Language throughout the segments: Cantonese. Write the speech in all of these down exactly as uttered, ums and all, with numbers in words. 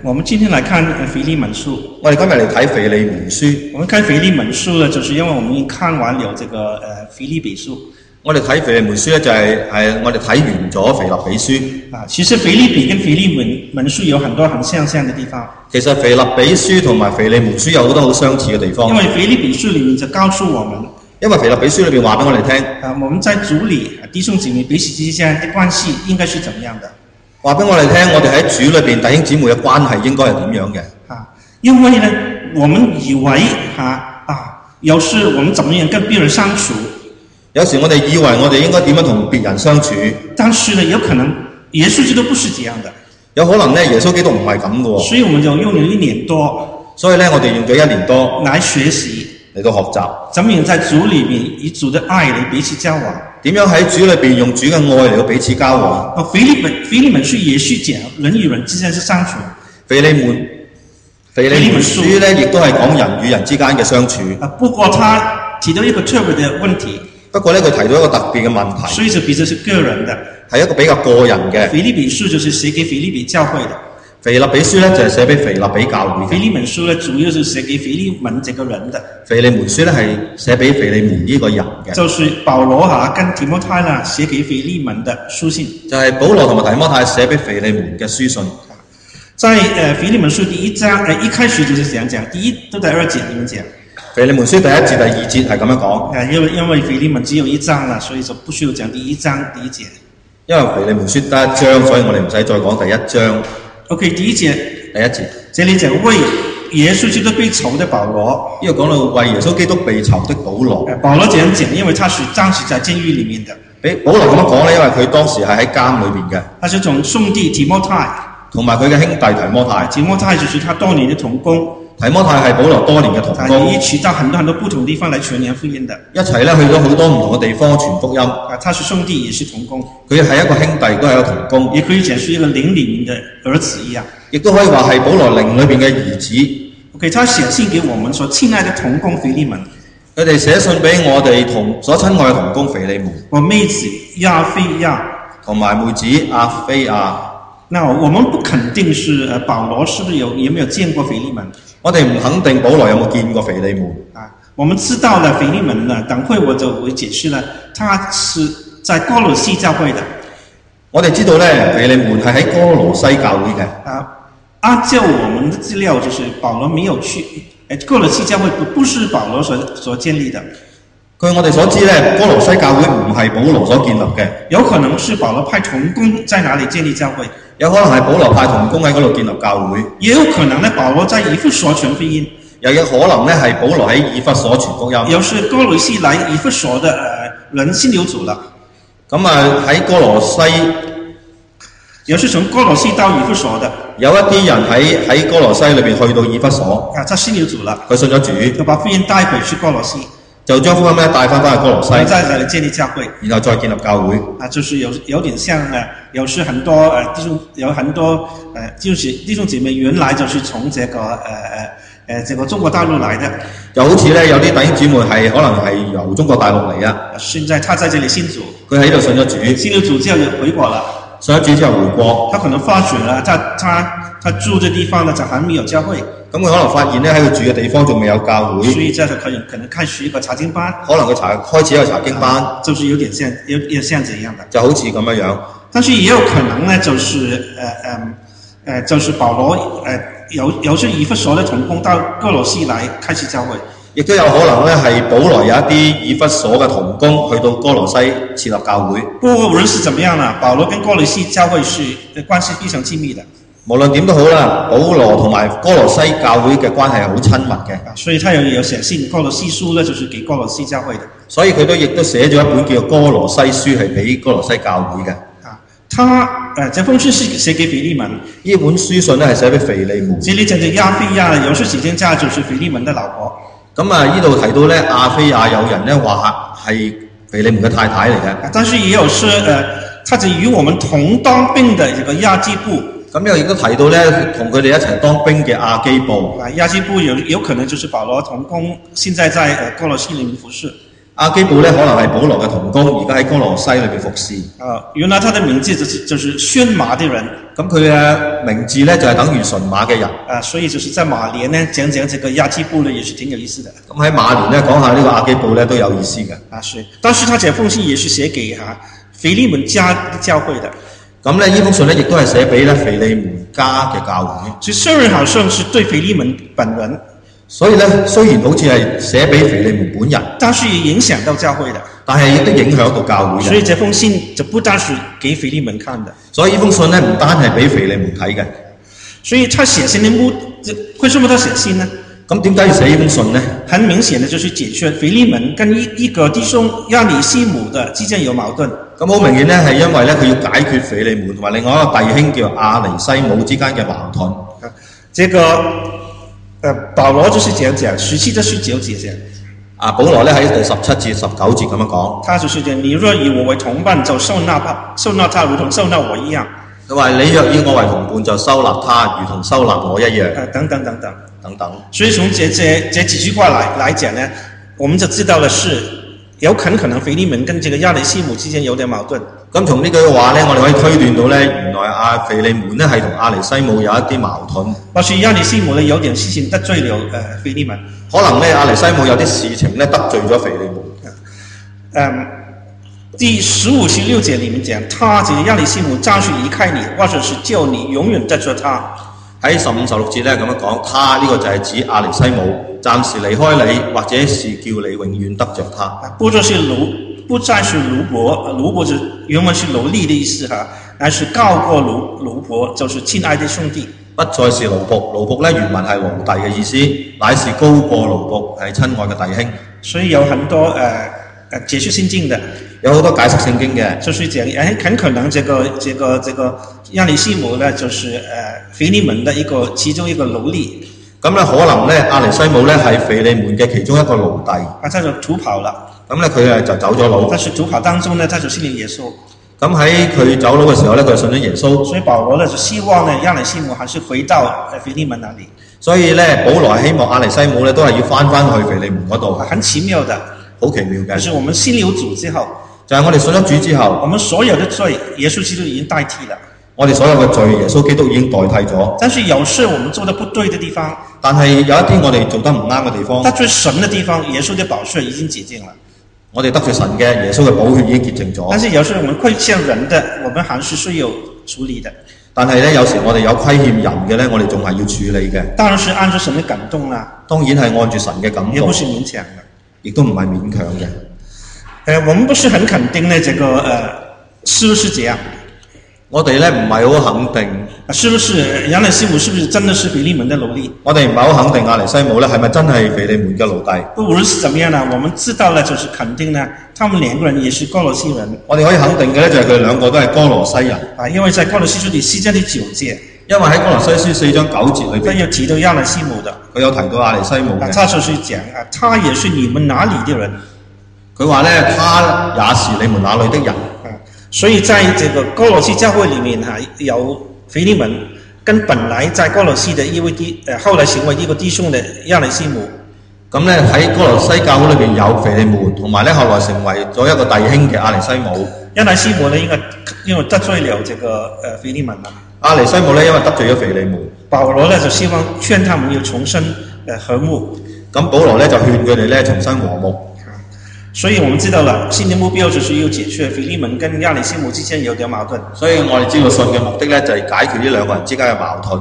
我們今天來看腓利門書。 我哋今日嚟睇腓利門書。 我們看腓利門書呢，就是因為我們已經看完了這個呃腓利比書。 我哋睇腓利門書咧，就係係我哋睇完咗腓立比書。 啊，其實腓利比跟腓利門門書有很多很相像的地方。 其實腓立比書同埋腓利門書有好多好相似嘅地方。 因為腓利比書裡面就告訴我們， 因為腓立比書裏邊話俾我哋聽， 啊，我們在主裡弟兄姊妹彼此之間的關係應該是怎麼樣的？ 話俾我哋聽，我哋喺主裏邊弟兄姊妹嘅關係應該係點樣嘅？ 啊，因為呢，我們以為啊啊，有時我們怎麼樣跟別人相處？ 有時我哋以為我哋應該點樣同別人相處， 但是呢，有可能耶穌基督不是這樣的。 有可能呢，耶穌基督唔係咁嘅喎。 所以我們就用了一年多， 所以呢，我哋用咗一年多來學習， 嚟到學習， 怎麼樣在主裡面以主的愛嚟彼此交往？ 點樣喺主裏邊用主嘅愛嚟到彼此交往？ 啊，腓利門腓利門書也是講人與人之間是相處。 腓利門腓利門書呢，亦都係講人與人之間嘅相處。 啊，不過他提到一個特別嘅問題。 不過呢，佢提到一個特別嘅問題。 所以就比較是個人的， 係一個比較個人嘅。 腓利比書就是寫給腓利比教會的。 腓立比書呢，就係寫俾腓立比教會嘅。 腓利門書呢，主要是寫給腓利門這個人的。 腓利門書呢，係寫俾腓利門呢個人嘅。 就是保羅哈跟提摩太呢寫給腓利門的書信。 就係保羅同埋提摩太寫俾腓利門嘅書信。 在誒腓利門書第一章誒一開始就是這樣講，第一到第二節裡面講。 腓利門書第一節第二節係咁樣講。 誒，因為因為腓利門只有一章啦，所以就不需要講第一章第一節。因為腓利門書得一章，所以我哋唔使再講第一章。 OK， 第一節。 第一節。 這裡講為耶穌基督被囚的保羅。 呢個講到為耶穌基督被囚的保羅。 保羅這樣講，因為他是當時在監獄裡面的。 俾保羅咁樣講咧，因為佢當時係喺監裏邊嘅。 他是從兄弟提摩太。 同埋佢嘅兄弟提摩太。 提摩太就是他多年的同工。 提摩太係保羅多年嘅同工， 一起到很多很多不同地方來傳揚福音的， 一齊咧去咗好多唔同嘅地方傳福音。 啊，他是兄弟，也是同工。 佢係一個兄弟，都係一個同工。 也可以講是一個靈裡面的兒子一樣。亦都可以話係保羅靈裏邊嘅兒子。 OK， 他寫信給我們所親愛的同工腓利門。 佢哋寫信俾我哋同所親愛嘅同工腓利門。 我妹子亞非亞同埋妹子亞非亞。 那我們不肯定是誒保羅是不是有有沒有見過腓利門？ 我哋唔肯定保羅有冇見過腓利門。 啊，我們知道了腓利門呢，等會我就會解釋了，他是在哥羅西教會的。 我哋知道咧，腓利門係喺哥羅西教會嘅。 啊，按照我們的資料，就是保羅沒有去，誒，哥羅西教會不不是保羅所所建立的。 據我哋所知咧，哥羅西教會唔係保羅所建立嘅。 有可能是保羅派同工在哪裡建立教會。 有可能係保羅派同工喺嗰度建立教會， 也有可能呢，保羅在以弗所傳福音， 又有可能呢係保羅喺以弗所傳福音。 有時哥羅西來以弗所的呃人信了主了， 咁啊喺哥羅西， 有時從哥羅西到以弗所的， 有一啲人喺喺哥羅西裏邊去到以弗所， 啊，他信了主了， 佢信咗主， 就把福音帶回去哥羅西。 就將福音咧帶翻翻去哥羅西， 再再嚟建立教會， 然後再建立教會。 啊，就是有有點像誒，有時很多誒弟兄有很多誒，就是弟兄姊妹原來就是從這個誒誒誒這個中國大陸來的， 就好似咧有啲弟兄姊妹係可能係由中國大陸嚟啊。 現在他在這裡信主， 佢喺度信咗主， 信咗主之後就回國了， 信咗主之後回國， 他可能發覺了，他他他住嘅地方呢就還沒有教會。 咁佢可能發現咧喺佢住嘅地方仲未有教會， 所以這就可能可能開始一個查經班， 可能佢查開始一個查經班， 啊、就是有點像有點像這樣的， 就好似咁樣樣。 但是也有可能呢，就是誒誒誒，就是保羅誒有有些以弗所的同工到哥羅西來開始教會， 亦都有可能咧係保羅有一啲以弗所嘅同工去到哥羅西設立教會。 不過無論是怎麼樣啦，保羅跟哥羅西教會是關係非常親密的。 無論點都好啦，保羅同埋哥羅西教會嘅關係係好親密嘅， 所以他有有寫信哥羅西書呢，就是給哥羅西教會的。 所以佢都亦都寫咗一本叫做哥羅西書，係俾哥羅西教會嘅。 啊，他誒、呃，這封信是寫給腓利門， 呢本書信咧係寫俾腓利門。 這裡講嘅亞非亞，有時時間家就是腓利門的老婆。 咁啊，呢度提到咧亞非亞有人咧話係腓利門嘅太太嚟嘅。 但是也有說誒，他就與我們同當兵的這個亞基布。 咁又亦都提到咧，同佢哋一齊當兵嘅亞基布。 啊，亞基布有有可能就是保羅同工，現在在誒哥羅西裡面服侍。 亞基布咧可能係保羅嘅同工，而家喺哥羅西裏邊服侍。 啊，原來他的名字就是就是驯馬的人。 咁佢嘅名字咧就係等於馴馬嘅人。 啊，所以就是在馬年呢講講這個亞基布呢，也是挺有意思的。 咁喺馬年咧講下呢個亞基布咧都有意思嘅。 啊，是，但是他這封信也是寫給哈、啊、腓利門家教會的。 咁咧呢封信咧亦都係寫俾咧腓利門家嘅教會。 所以雖然好像是對腓利門本人。 所以咧，雖然好似係寫俾腓利門本人， 但是也影響到教會的， 但係亦都影響到教會嘅。 所以這封信就不單是給腓利門看的。 所以呢封信咧唔單係俾腓利門睇嘅。 所以他寫信的目，為什麼他寫信呢？ 咁點解要寫呢封信呢？ 很明顯的就是解決腓利門跟一一個弟兄亞里西姆的之間有矛盾。 咁好明顯咧，係因為咧佢要解決腓利門同埋另外一個弟兄叫亞尼西姆之間嘅矛盾。 啊，這個。呃，保羅就是這樣講，十七到十九節這樣。 啊，保羅咧喺第十七節、十九節咁樣講。 他就是講：你若以我為同伴，就受納他，受納他如同受納我一樣。 佢話：你若以我為同伴，就收納他，如同收納我一樣。 啊，等等等等等等。 所以從這這這幾句話來來講呢，我們就知道了是有很可能腓利門跟這個亞里西姆之間有點矛盾。 咁從呢句話咧，我哋可以推斷到咧，原來阿腓利門咧係同亞尼西姆有一啲矛盾。 或許亞尼西姆呢有點事情得罪了呃腓利門。 可能咧亞尼西姆有啲事情咧得罪咗腓利門。 嗯，第十五十六節裡面講，他這個亞尼西姆暫時離開你，或者是叫你永遠得罪他。 喺十五十六節咧咁樣講，他呢、這個就係指亞尼西姆暫時離開你，或者是叫你永遠得着他。 不再是奴，不再是奴僕，奴僕是原文是奴隸的意思哈，乃是高過奴奴僕，就是親愛的兄弟。 不再是奴僕，奴僕咧原文係奴隸嘅意思，乃是高過奴僕，係親愛嘅弟兄。 所以有很多呃呃解釋聖經的， 有好多解釋聖經嘅， 就是講誒很可能這個這個這個亞尼西姆呢，就是呃腓利門的一個其中一個奴隸。 咁咧可能咧亞尼西姆咧係腓利門嘅其中一個奴隸。 啊，他就逃跑了。 咁咧佢誒就走咗佬。 但是逃跑當中呢，他就信了耶穌。 咁喺佢走佬嘅時候咧，佢信咗耶穌。 所以保羅呢就希望呢亞尼西姆還是回到腓利門那裡。 所以咧保羅希望亞尼西姆咧都係要翻翻去腓利門嗰度。 很奇妙的， 好奇妙嘅。 就是我們信了主之後， 就係我哋信咗主之後， 我們所有的罪，耶穌基督已經代替了。 我哋所有嘅罪，耶穌基督已經代替咗。 但是有時我們做得不對的地方， 但係有一啲我哋做得唔啱嘅地方， 得罪神的地方，耶穌的寶血已經潔淨了。 我哋得罪神嘅，耶穌嘅寶血已經潔淨咗。 但是有時我們虧欠人的，我們還是需要處理的。 但係咧，有時我哋有虧欠人嘅咧，我哋仲係要處理嘅。 當然是按照神的感動啦。 當然係按住神嘅感動， 也不是勉強的， 亦都唔係勉強嘅。 呃，我們不是很肯定呢，這個呃，是不是這樣？ 我哋咧唔係好肯定， 是不是亞尼西姆是不是真的是腓利門的奴隸？ 我哋唔係好肯定亞尼西姆咧係咪真係腓利門嘅奴隸？ 不無論是怎麼樣呢，我們知道了就是肯定呢，他們兩個人也是哥羅西人。 我哋可以肯定嘅咧就係佢哋兩個都係哥羅西人。 啊，因為在哥羅西書第四章第九節， 因為喺哥羅西書四章九節裏邊， 佢有提到亞尼西姆的， 佢有提到亞尼西姆嘅。 啊，他就是講啊，他也是你們哪裡的人？ 佢話咧，他也是你們哪裡的人。 所以在這個哥羅西教會裡面哈，有腓利門跟本來在哥羅西的一位弟，呃，後來成為一個弟兄的亞尼西姆。 咁咧喺哥羅西教會裏邊有腓利門，同埋咧後來成為咗一個弟兄嘅亞尼西姆。 亞尼西姆呢，應該因為得罪了這個呃腓利門啦。 亞尼西姆咧因為得罪咗腓利門， 保羅呢就希望勸他們要重新呃和睦。 咁保羅咧就勸佢哋咧重新和睦。 所以我們知道了，信的目標就是要解決腓利門跟亞尼西姆之間有點矛盾。 所以我哋知道信嘅目的咧就係解決呢兩個人之間嘅矛盾。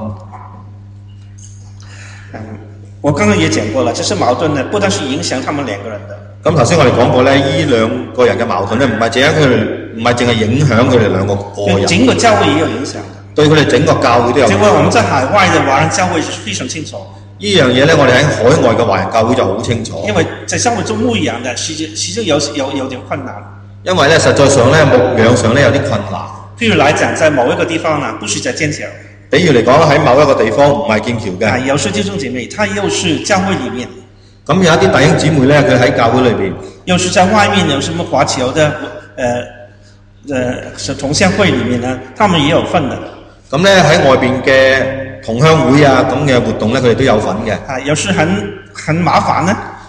嗯，我剛剛也講過了，這些矛盾呢，不單是影響他們兩個人的。 咁頭先我哋講過咧，呢兩個人嘅矛盾咧，唔係淨係佢哋，唔係淨係影響佢哋兩個個人。 對整個教會也有影響的。 對佢哋整個教會都有影響。 這個我們在海外的華人教會是非常清楚。 呢樣嘢咧，我哋喺海外嘅華人教會就好清楚。 因為在教會做牧養嘅，其實其實有有有點困難。 因為咧，實在上咧，牧養上咧有啲困難。 譬如來講，在某一個地方呢，不是在劍橋。 比如嚟講喺某一個地方唔係劍橋嘅。 啊，有些弟兄姐妹，他又是教會裡面。 咁有一啲弟兄姊妹咧，佢喺教會裏邊。 又是在外面有什麼華僑的，呃呃，是同鄉會裡面呢，他們也有份的。 咁咧喺外邊嘅同鄉會啊咁嘅活動咧，佢哋都有份嘅。 啊，有時很很麻煩呢。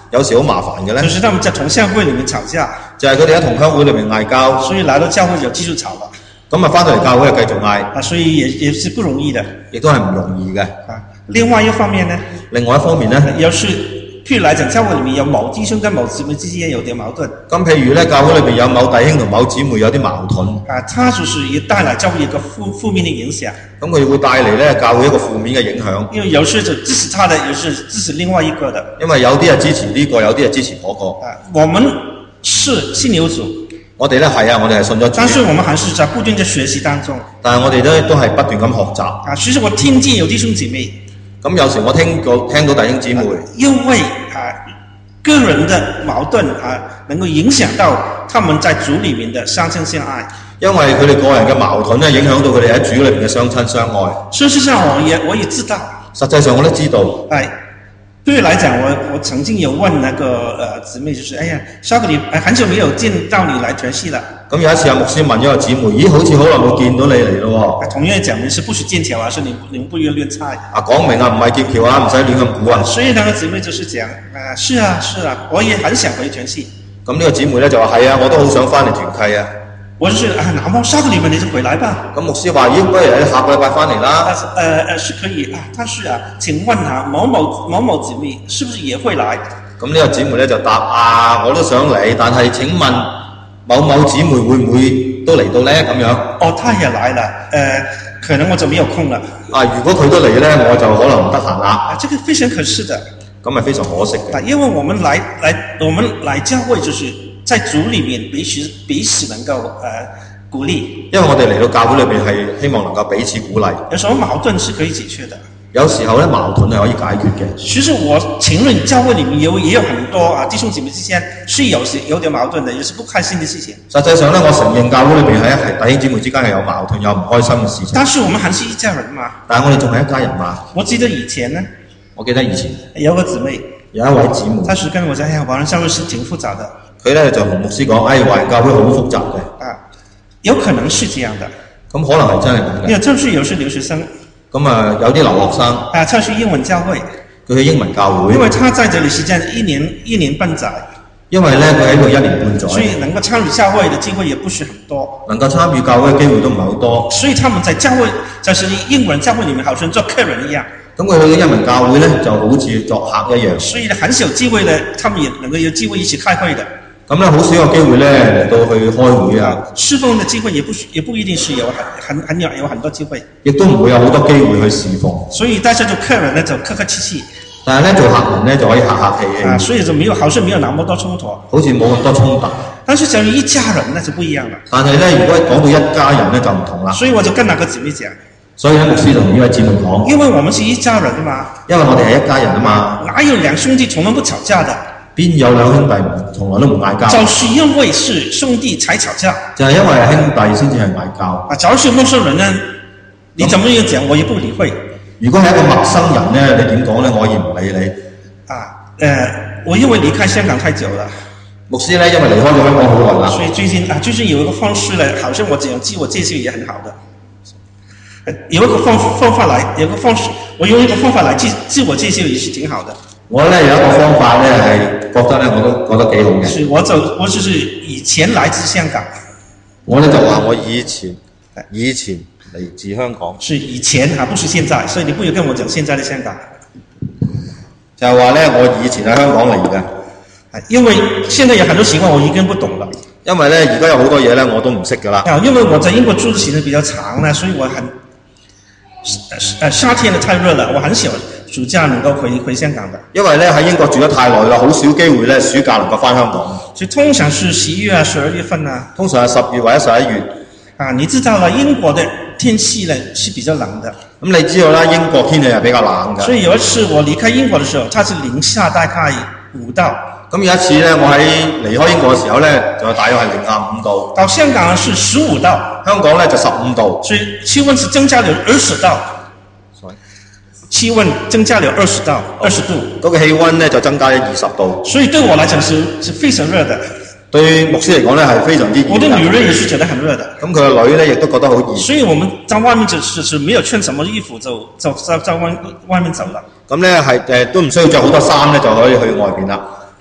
有時好麻煩嘅咧？ 就是他們在同鄉會裡面吵架， 就係佢哋喺同鄉會裏面嗌交， 所以來到教會就繼續吵了。 咁啊翻到嚟教會就繼續嗌， 啊，所以也也是不容易的。 亦都係唔容易嘅。 啊，另外一方面呢， 另外一方面咧， 有時譬如來講，教會裡面有某弟兄跟某姊妹之間有點矛盾。 咁譬如咧，教會裏邊有某弟兄同某姊妹有啲矛盾， 啊，他就是也帶來教會一個負負面的影響。 咁佢會帶嚟咧教會一個負面嘅影響。 因為有時就支持他的，有時支持另外一個的。 因為有啲係支持呢個，有啲係支持嗰個。 啊，我們是信有主。 我哋咧係啊，我哋係信咗主。 但是我們還是在不斷的學習當中。 但係我哋咧都係不斷咁學習。 啊，其實我聽見有弟兄姐妹。 咁有時我聽過聽到弟兄姊妹， 啊，因為啊個人的矛盾啊，能夠影響到他們在主裡面的相親相愛。 因為佢哋個人嘅矛盾咧，影響到佢哋喺主裏邊嘅相親相愛。 事實上，我也我也知道。 實際上我都知道。 哎，對我來講，我我曾經有問那個呃姊妹，就是哎呀，下個禮拜很久沒有見到你來團契了。 咁有一次阿牧師問咗個姊妹，咦，好似好耐冇見到你嚟咯喎。 同樣講明是不許劍橋啊，是你你們不要亂猜。 啊，講明啊，唔係劍橋啊，唔使亂咁估啊。 所以那個姊妹就是講，啊，是啊是啊，我也很想回團契。 咁呢個姊妹咧就話係啊，我都好想翻嚟團契啊。 我就是啊，那麼下個禮拜你就回來吧。 咁牧師話：咦，不如你下個禮拜翻嚟啦。 呃呃，是可以啊，但是啊，請問啊，某某某某姊妹是不是也會來？ 咁呢個姊妹咧就答：啊，我都想嚟，但係請問某某姊妹會唔會都嚟到咧？咁樣。 哦，他也來了，呃，可能我就沒有空了。 啊，如果佢都嚟咧，我就可能唔得閒啦。 啊，這個非常可惜的。 咁係非常可惜嘅。 啊，因為我們來來，我們來教會就是在主裡面彼此彼此能夠呃鼓勵。 因為我哋嚟到教會裏邊係希望能夠彼此鼓勵。 有什麼矛盾是可以解決的。 有時候咧矛盾係可以解決嘅。 其實我承認教會裡面有也有很多啊弟兄姊妹之間是有時有點矛盾的，也是不開心的事情。 實際上咧，我承認教會裏邊係係弟兄姊妹之間係有矛盾、有唔開心嘅事情。 但是我們還是一家人嘛。 但係我哋仲係一家人嘛。 我記得以前呢， 我記得以前有個姊妹， 有一位姊妹， 她是跟我講：哎呀，華人教會是挺複雜的。 佢咧就同牧師講：哎，華人教會好複雜嘅。 啊，有可能是這樣的。 咁可能係真係咁嘅。 因為這是有時留學生。 咁啊，有啲留學生。 啊，他去英文教會。 佢去英文教會。 因為他在這裡時間一年一年半載。 因為咧，佢喺度一年半載。 所以能夠參與教會的機會也不是很多。 能夠參與教會嘅機會都唔係好多。 所以他們在教會，就是英文教會裡面，好像做客人一樣。 咁佢去到英文教會咧，就好似作客一樣。 所以很少機會呢，他們也能夠有機會一起開會的。 咁咧，好少有機會咧嚟到去開會啊。 侍奉的機會也不也不一定是有很很很有有很多機會。 亦都唔會有好多機會去侍奉。 所以大家做客人呢，就客客氣氣。 但係咧，做客人咧就可以客客氣氣。 啊，所以就沒有，好像沒有那麼多衝突。 好似冇咁多衝突。 但是假如一家人那就不一樣了。 但係咧，如果講到一家人咧就唔同啦。 所以我就跟那個姊妹講。 所以咧，牧師就同呢位姊妹講。 因為我們是一家人嘛。 因為我哋係一家人啊嘛。 哪有兩兄弟從來不吵架的？ 邊有兩兄弟從來都唔嗌交？ 就是因為是兄弟才吵架。 就係因為係兄弟先至係嗌交。 啊，假如是陌生人呢，你怎麼樣講我也不理會。 如果係一個陌生人呢，你點講呢？我亦唔理你。 啊，呃，我因為離開香港太久了。 牧師呢，因為離開咗香港好耐啦。 所以最近啊，最近有一個方式呢，好像我這樣自我介紹也很好的。有一個方方法來，有一個方式，我用一個方法來自自我介紹也是挺好的。 我咧有一個方法咧係覺得咧我都覺得幾好嘅。 是我就我就是以前來自香港。 我咧就話我以前以前嚟自香港。 是以前啊，不是現在，所以你不要跟我講現在的香港。 就係話咧，我以前喺香港嚟嘅。 因為現在有很多情況我已經不懂了。 因為咧而家有好多嘢咧我都唔識㗎啦。 啊，因為我在英國住的時間比較長呢，所以我很。呃，夏天呢太熱了，我很少暑假能夠回回香港的。 因為咧喺英國住得太耐啦，好少機會咧暑假能夠翻香港。 所以通常是十一月啊、十二月份啊。 通常係十月或者十一月。 啊，你知道啦，英國的天氣呢是比較冷的。 咁你知道啦，英國天氣係比較冷嘅。 所以有一次我離開英國的時候，它是零下大概五度。 咁有一次咧，我喺離開英國嘅時候咧，就大約係零下五度。 到香港是十五度， 香港咧就十五度， 所以氣溫是增加了二十度。 Sorry. 氣溫增加了二十度，二十度。 嗰個氣溫咧就增加咗二十度。 所以對我來講是是非常熱的。 對牧師嚟講咧係非常之熱。 我的女人也是覺得很熱的。 咁佢個女咧亦都覺得好熱。 所以我們在外面就是是沒有穿什麼衣服就就在在外外面走了。 咁咧係誒都唔需要着好多衫咧就可以去外邊啦。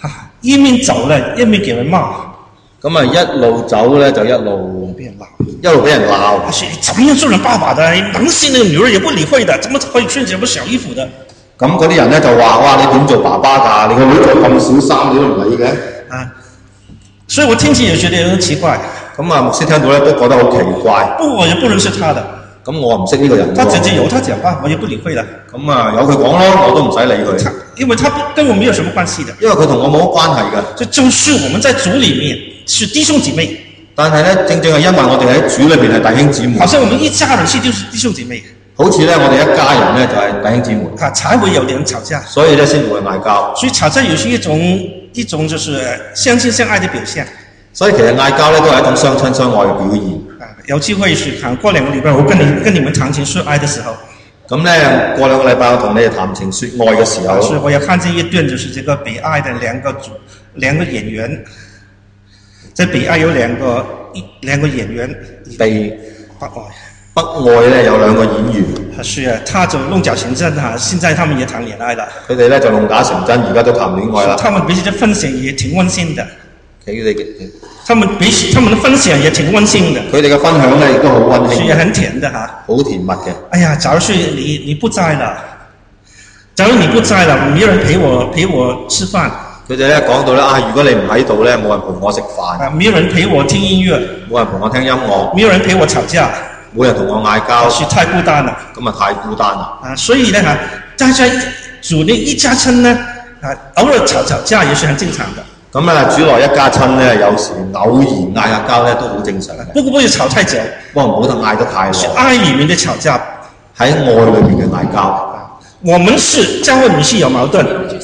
一面走咧，一面給人罵。 咁啊一路走咧就一路俾人鬧， 一路俾人鬧。 他說：怎麼樣做人爸爸的？能性那個女兒也不理會的，怎麼可以穿這麼小衣服的？ 咁嗰啲人咧就話：哇！你點做爸爸㗎？你個女着咁少衫，你都唔理嘅。 啊，所以我聽起也覺得有點奇怪。 咁啊，牧師聽到咧都覺得好奇怪。 不，我也不認識他的。 咁我唔識呢個人。 他直接由他講吧，我也不理會了。 咁啊，由佢講咯，我都唔使理佢。 因為他跟我沒有什麼關係的。 因為佢同我冇乜關係嘅。 這就是我們在主裡面是弟兄姊妹。 但係咧，正正係因為我哋喺主裏邊係弟兄姊妹。 好像我們一家人是就是弟兄姊妹。好似咧，我哋一家人咧就係弟兄姊妹。啊，才會有人吵架。所以咧先會嗌交。所以吵架也是一種一種就是相親相愛的表現。所以其實嗌交咧都係一種相親相愛嘅表現。啊，有機會是看過兩個禮拜，我跟你跟你們談情說愛的時候。咁咧過兩個禮拜我同你哋談情說愛嘅時候。是，我有看見一段就是這個北愛的兩個主兩個演員。在北愛有兩個一兩個演員。北北愛。北愛咧有兩個演員。是啊，他就弄假成真哈，現在他們也談戀愛啦。佢哋咧就弄假成真，而家都談戀愛啦。他們彼此的分享也挺溫馨的。佢哋嘅，他們彼此他們的分享也挺溫馨的。佢哋嘅分享咧亦都好溫馨。是也很甜的哈。好甜蜜嘅。哎呀，假如是你你不在了，假如你不在了，沒有人陪我陪我吃飯。佢哋咧講到咧啊，如果你唔喺度咧，冇人陪我食飯。啊，沒有人陪我聽音樂。冇人陪我聽音樂。沒有人陪我吵架。冇人同我嗌交。是太孤單啦。咁啊，太孤單啦。啊，所以咧嚇，大家主內一家親呢，啊，偶爾吵吵架也是很正常的。咁啊，主內一家親咧，有時偶然嗌下交咧，都好正常嘅。不過不要吵太久。不過唔好得嗌得太耐。是愛裡面的吵架，喺愛裏面嘅嗌交。我們是教會裡面是有矛盾。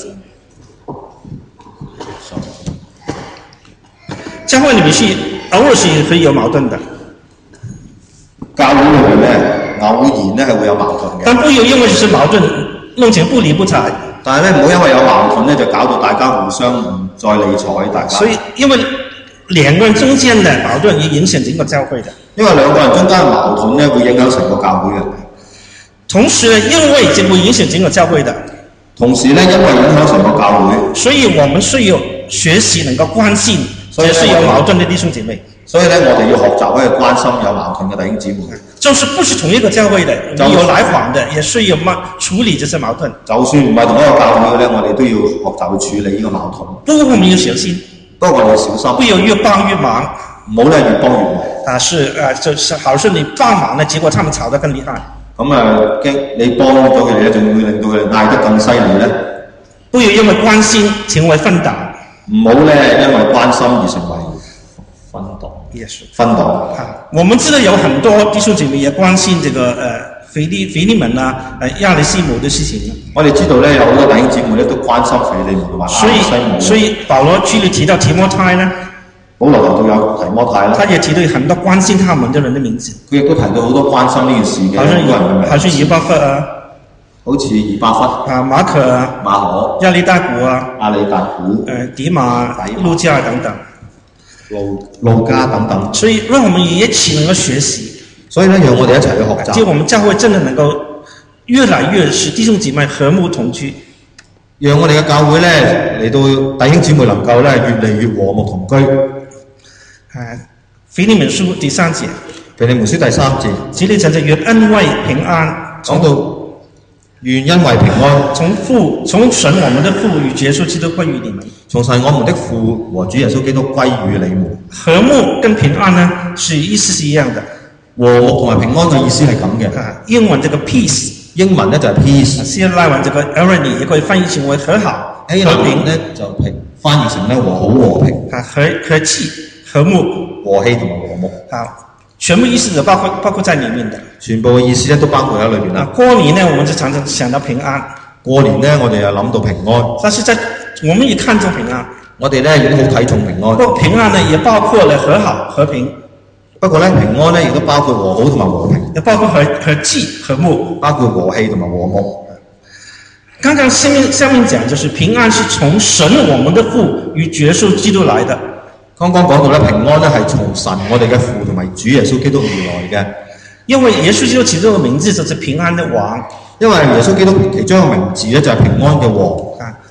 教會裡面是偶爾是可以有矛盾的。教會裏面咧，偶然咧係會有矛盾嘅。但不要因為是矛盾，弄成不理不睬。但係咧，唔好因為有矛盾咧，就搞到大家互相唔再理睬大家。所以，因為兩個人中間嘅矛盾，也影響整個教會嘅。因為兩個人中間嘅矛盾咧，會影響成個教會嘅。同時呢，因為這會影響整個教會的。同時咧，因為影響成個教會，所以我們需要學習能夠關心。所以是有矛盾的弟兄姐妹，所以呢，我哋要學習去關心有矛盾嘅弟兄姊妹。就是不是同一個教會的，你有來往的，也是要處理這些矛盾。就算唔係同一個教會嘅呢，我哋都要學習去處理呢個矛盾。不過我們要小心，不過我哋要小心，不要越幫越忙，唔好咧越幫越忙。啊，是啊，就是好似你幫忙呢，結果他們吵得更厲害。咁啊，驚你幫咗佢哋咧，仲會令到佢哋嗌得更犀利咧。不要因為關心成為分黨。唔好咧，因為關心而成為分黨。也是分黨。啊，我們知道有很多弟兄姐妹也關心這個呃腓利腓利門啊、呃亞里西姆的事情。我哋知道咧，有好多弟兄姊妹咧都關心腓利門同埋亞里西姆。所以保羅這裏提到提摩太呢，保羅提到有提摩太啦，他也提到很多關心他們的人的名字。佢亦都提到好多關心呢件事嘅人嘅名字。好像以巴弗啊。好似以巴弗啊、馬可啊、馬可、亞里達古啊、亞里達古、誒底馬、路加等等、路路加等等。所以讓我們也一起能夠學習。所以呢，讓我哋一齊去學習。就我們教會真的能夠越來越使弟兄姊妹和睦同居。讓我哋嘅教會咧嚟到弟兄姊妹能夠咧越嚟越和睦同居。誒，腓利門書第三節。腓利門書第三節。這裏講着願恩惠平安，講到。願恩惠平安，從父從神我們的父與主耶穌基督歸於你們。從神我們的父和主耶穌基督歸於你們。和睦跟平安呢，是意思是一樣的。和睦同埋平安嘅意思係咁嘅。啊，英文這個 peace， 英文呢就係 peace。希臘文這個 irony 也可以翻譯成為和好。希臘文呢就平翻譯成咧和好和平。啊，和和氣和睦，和氣同埋和睦。啊。全部意思都包括包括在裡面的，全部嘅意思咧都包括喺裏面啦。過年呢，我們就常常想到平安。過年呢，我哋又諗到平安。但是在我們也看重平安，我哋咧亦都好睇重平安。不過平安呢，也包括了和好和平。不過咧，平安咧亦都包括和好同埋和平，也包括和和氣和睦，包括和氣同埋和睦。剛剛下面下面講就是平安是從神我們的父與主耶穌基督來的。剛剛講到咧，平安咧係從神我哋嘅父同埋主耶穌基督而來嘅。因為耶穌基督其中一個名字就是平安的王。因為耶穌基督其中一個名字咧就係平安嘅王。啊，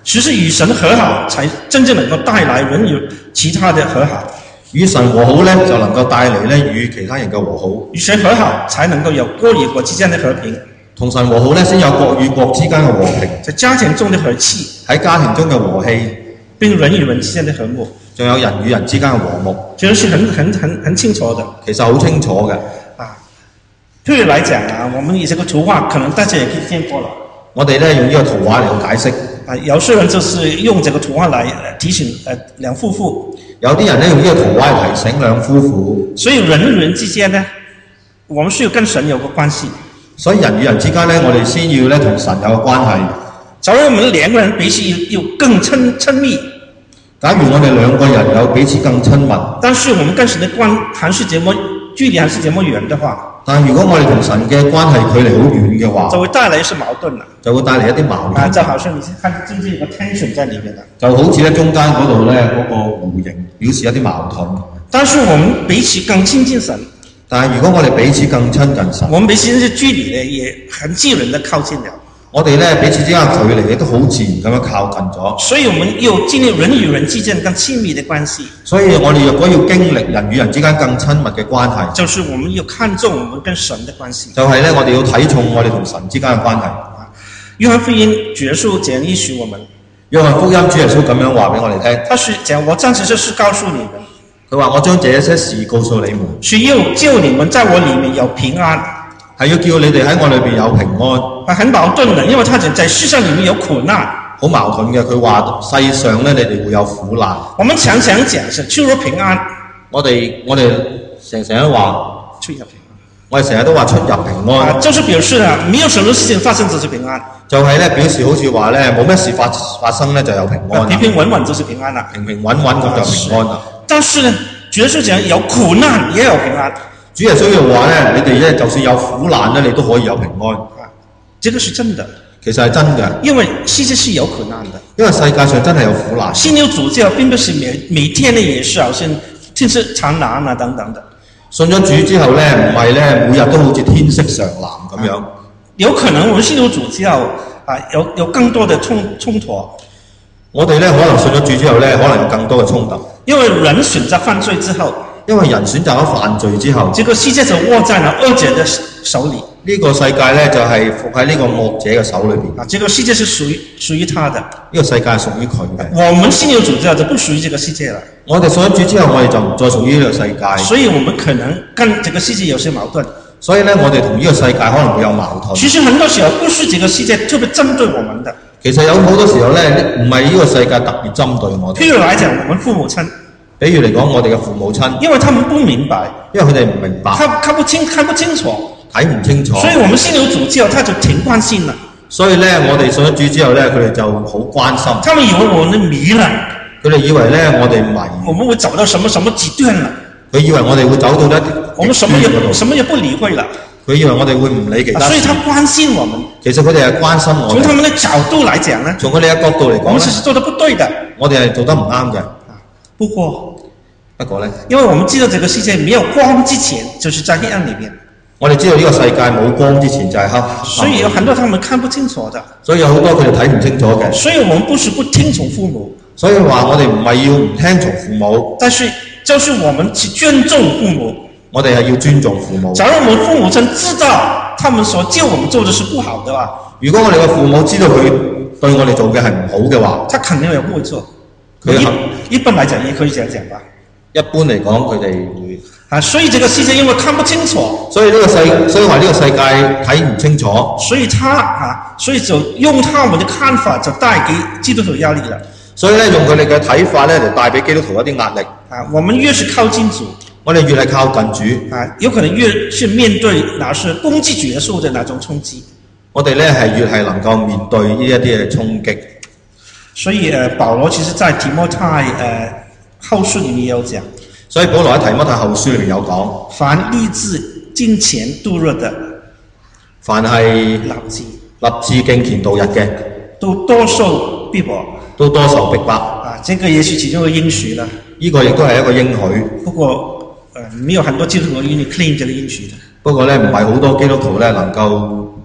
其實與神和好，才真正能夠帶來人與其他的和好。 與神和好咧，就能夠帶嚟咧與其他人嘅和好。 與神和好，才能夠有國與國之間的和平。 同神和好咧，先有國與國之間嘅和平。 在家庭中的和氣， 喺家庭中嘅和氣， 並人與人之間的和睦， 仲有人與人之間嘅和睦。 這是很很很很清楚的。 其實好清楚嘅。 啊，譬如來講啊，我們以這個圖畫，可能大家也可以見過了。 我哋咧用呢個圖畫嚟解釋。 啊，有些人就是用這個圖畫來提醒呃兩夫婦。 有啲人咧用呢個圖畫嚟提醒兩夫婦。所以人與人之間呢，我們需要跟神有個關係。 所以人與人之間咧，我哋先要咧同神有個關係。 假如我們兩個人彼此又更親親密， 假如我哋兩個人有彼此更親密， 但是我們跟神的關還是這麼距離還是這麼遠的話， 但如果我哋同神嘅關係距離好遠嘅話， 就會帶來一些矛盾啦， 就會帶嚟一啲矛盾。 啊，就好像你看中間有個 tension 在裏面啦， 就好似咧中間嗰度咧嗰個弧形表示一啲矛盾。 但是我們彼此更親近神， 但係如果我哋彼此更親近神， 我們彼此之間嘅距離咧也很自然地靠近了。 我哋咧彼此之間嘅距離亦都好自然咁樣靠近咗。 所以我們要建立人與人之間更親密的關係。 所以我哋若果要經歷人與人之間更親密嘅關係， 就是我們要看重我們跟神的關係。 就係咧，我哋要睇重我哋同神之間嘅關係。 約翰福音主耶穌這樣應許我們。 約翰福音主耶穌咁樣話俾我哋聽。 他是講我暫時這事告訴你們。 佢話我將這些事告訴你們， 是要叫你們在我裡面有平安。 係要叫你哋喺我裏邊有平安。 係很矛盾的，因為他講在世上裡面有苦難。 好矛盾嘅，佢話世上咧你哋會有苦難。 我們常常講是出入平安。 我哋我哋成成日都話出入平安。 我哋成日都話出入平安。 啊，就是表示啊，沒有什麼事情發生就是平安。 就係咧表示好似話咧冇咩事發發生咧就有平安。 平平穩穩就是平安啦。 平平穩穩咁就平安啦。 但是呢，主耶穌講有苦難也有平安。 主耶穌嘅話咧，你哋咧就算有苦難咧，你都可以有平安。 啊，這個是真的。 其實係真嘅。因為世界是有苦難的。 因為世界上真係有苦難。 信了主教並不是每每天呢也是好像天色常藍啊等等的。 信咗主之後咧，唔係咧每日都好似天色常藍咁樣。啊， 有可能我們信了主之後啊，有有更多的衝衝突。 我哋咧可能信咗主之後咧，可能有更多嘅衝突。 因為人選擇犯罪之後。 因為人選擇咗犯罪之後， 這個世界就握在了惡者的手裏。 呢個世界咧就係伏喺呢個惡者嘅手裏邊。 啊，這個世界是屬於屬於他的。呢個世界係屬於佢嘅。 我們信了主之後就不屬於這個世界了。 我哋信咗主之後，我哋就唔再屬於呢個世界。 所以我們可能跟這個世界有些矛盾。 所以咧，我哋同呢個世界可能會有矛盾。 其實很多時候不是這個世界特別針對我們的。 其實有好多時候咧，唔係呢個世界特別針對我哋。 譬如來講，我們父母親。 比如嚟講，我哋嘅父母親， 因為他們不明白， 因為佢哋唔明白， 看看不清，看不清楚， 睇唔清楚， 所以我們信了主之後，他就挺關心啦。 所以咧，我哋信咗主之後咧，佢哋就好關心。 他們以為我們迷啦， 佢哋以為咧我哋迷， 我們會走到什麼什麼極端啦。 佢以為我哋會走到一啲， 我們什麼也什麼也不理會啦。 佢以為我哋會唔理其他事， 所以他關心我們。 其實佢哋係關心我哋。 從他們的角度來講呢， 從佢哋嘅角度嚟講， 我們是做得不對的。 我哋係做得唔啱嘅。 不過。 不過咧， 因為我們知道這個世界沒有光之前，就是在黑暗裏面。 我哋知道呢個世界冇光之前就係黑暗。 所以有很多他們看不清楚的。 所以有好多佢哋睇唔清楚嘅。 所以我們不是不聽從父母。 所以話我哋唔係要唔聽從父母。 但是就是我們去尊重父母。 我哋係要尊重父母。 假如我們父母親知道他們所叫我們做的是不好的話， 如果我哋嘅父母知道佢對我哋做嘅係唔好嘅話， 他肯定也不會做。 佢一一般來講也可以這樣講吧。 一般嚟講，佢哋會啊，所以這個世界因為看不清楚， 所以呢個世，所以話呢個世界睇唔清楚， 所以他啊，所以就用他們的看法就帶給基督徒壓力了。 所以咧，用佢哋嘅睇法咧，嚟帶俾基督徒一啲壓力。 啊，我們越是靠近主， 我哋越係靠近主， 啊，有可能越是面對那是攻擊主耶穌的那種衝擊。 我哋咧係越係能夠面對呢一啲嘅衝擊。 所以誒、呃，保羅其實在提摩太誒。呃後書裏面也有講， 所以保羅喺提摩太後書裏面有講， 凡立志敬虔度日的， 凡係立志立志敬虔度日嘅， 都多受逼迫， 都多受逼迫。 啊，這個也是其中一個應許啦。 呢個亦都係一個應許。 不過，誒、呃，沒有很多基督徒願意 claim 這個應許的。 不過咧，唔係好多基督徒咧能夠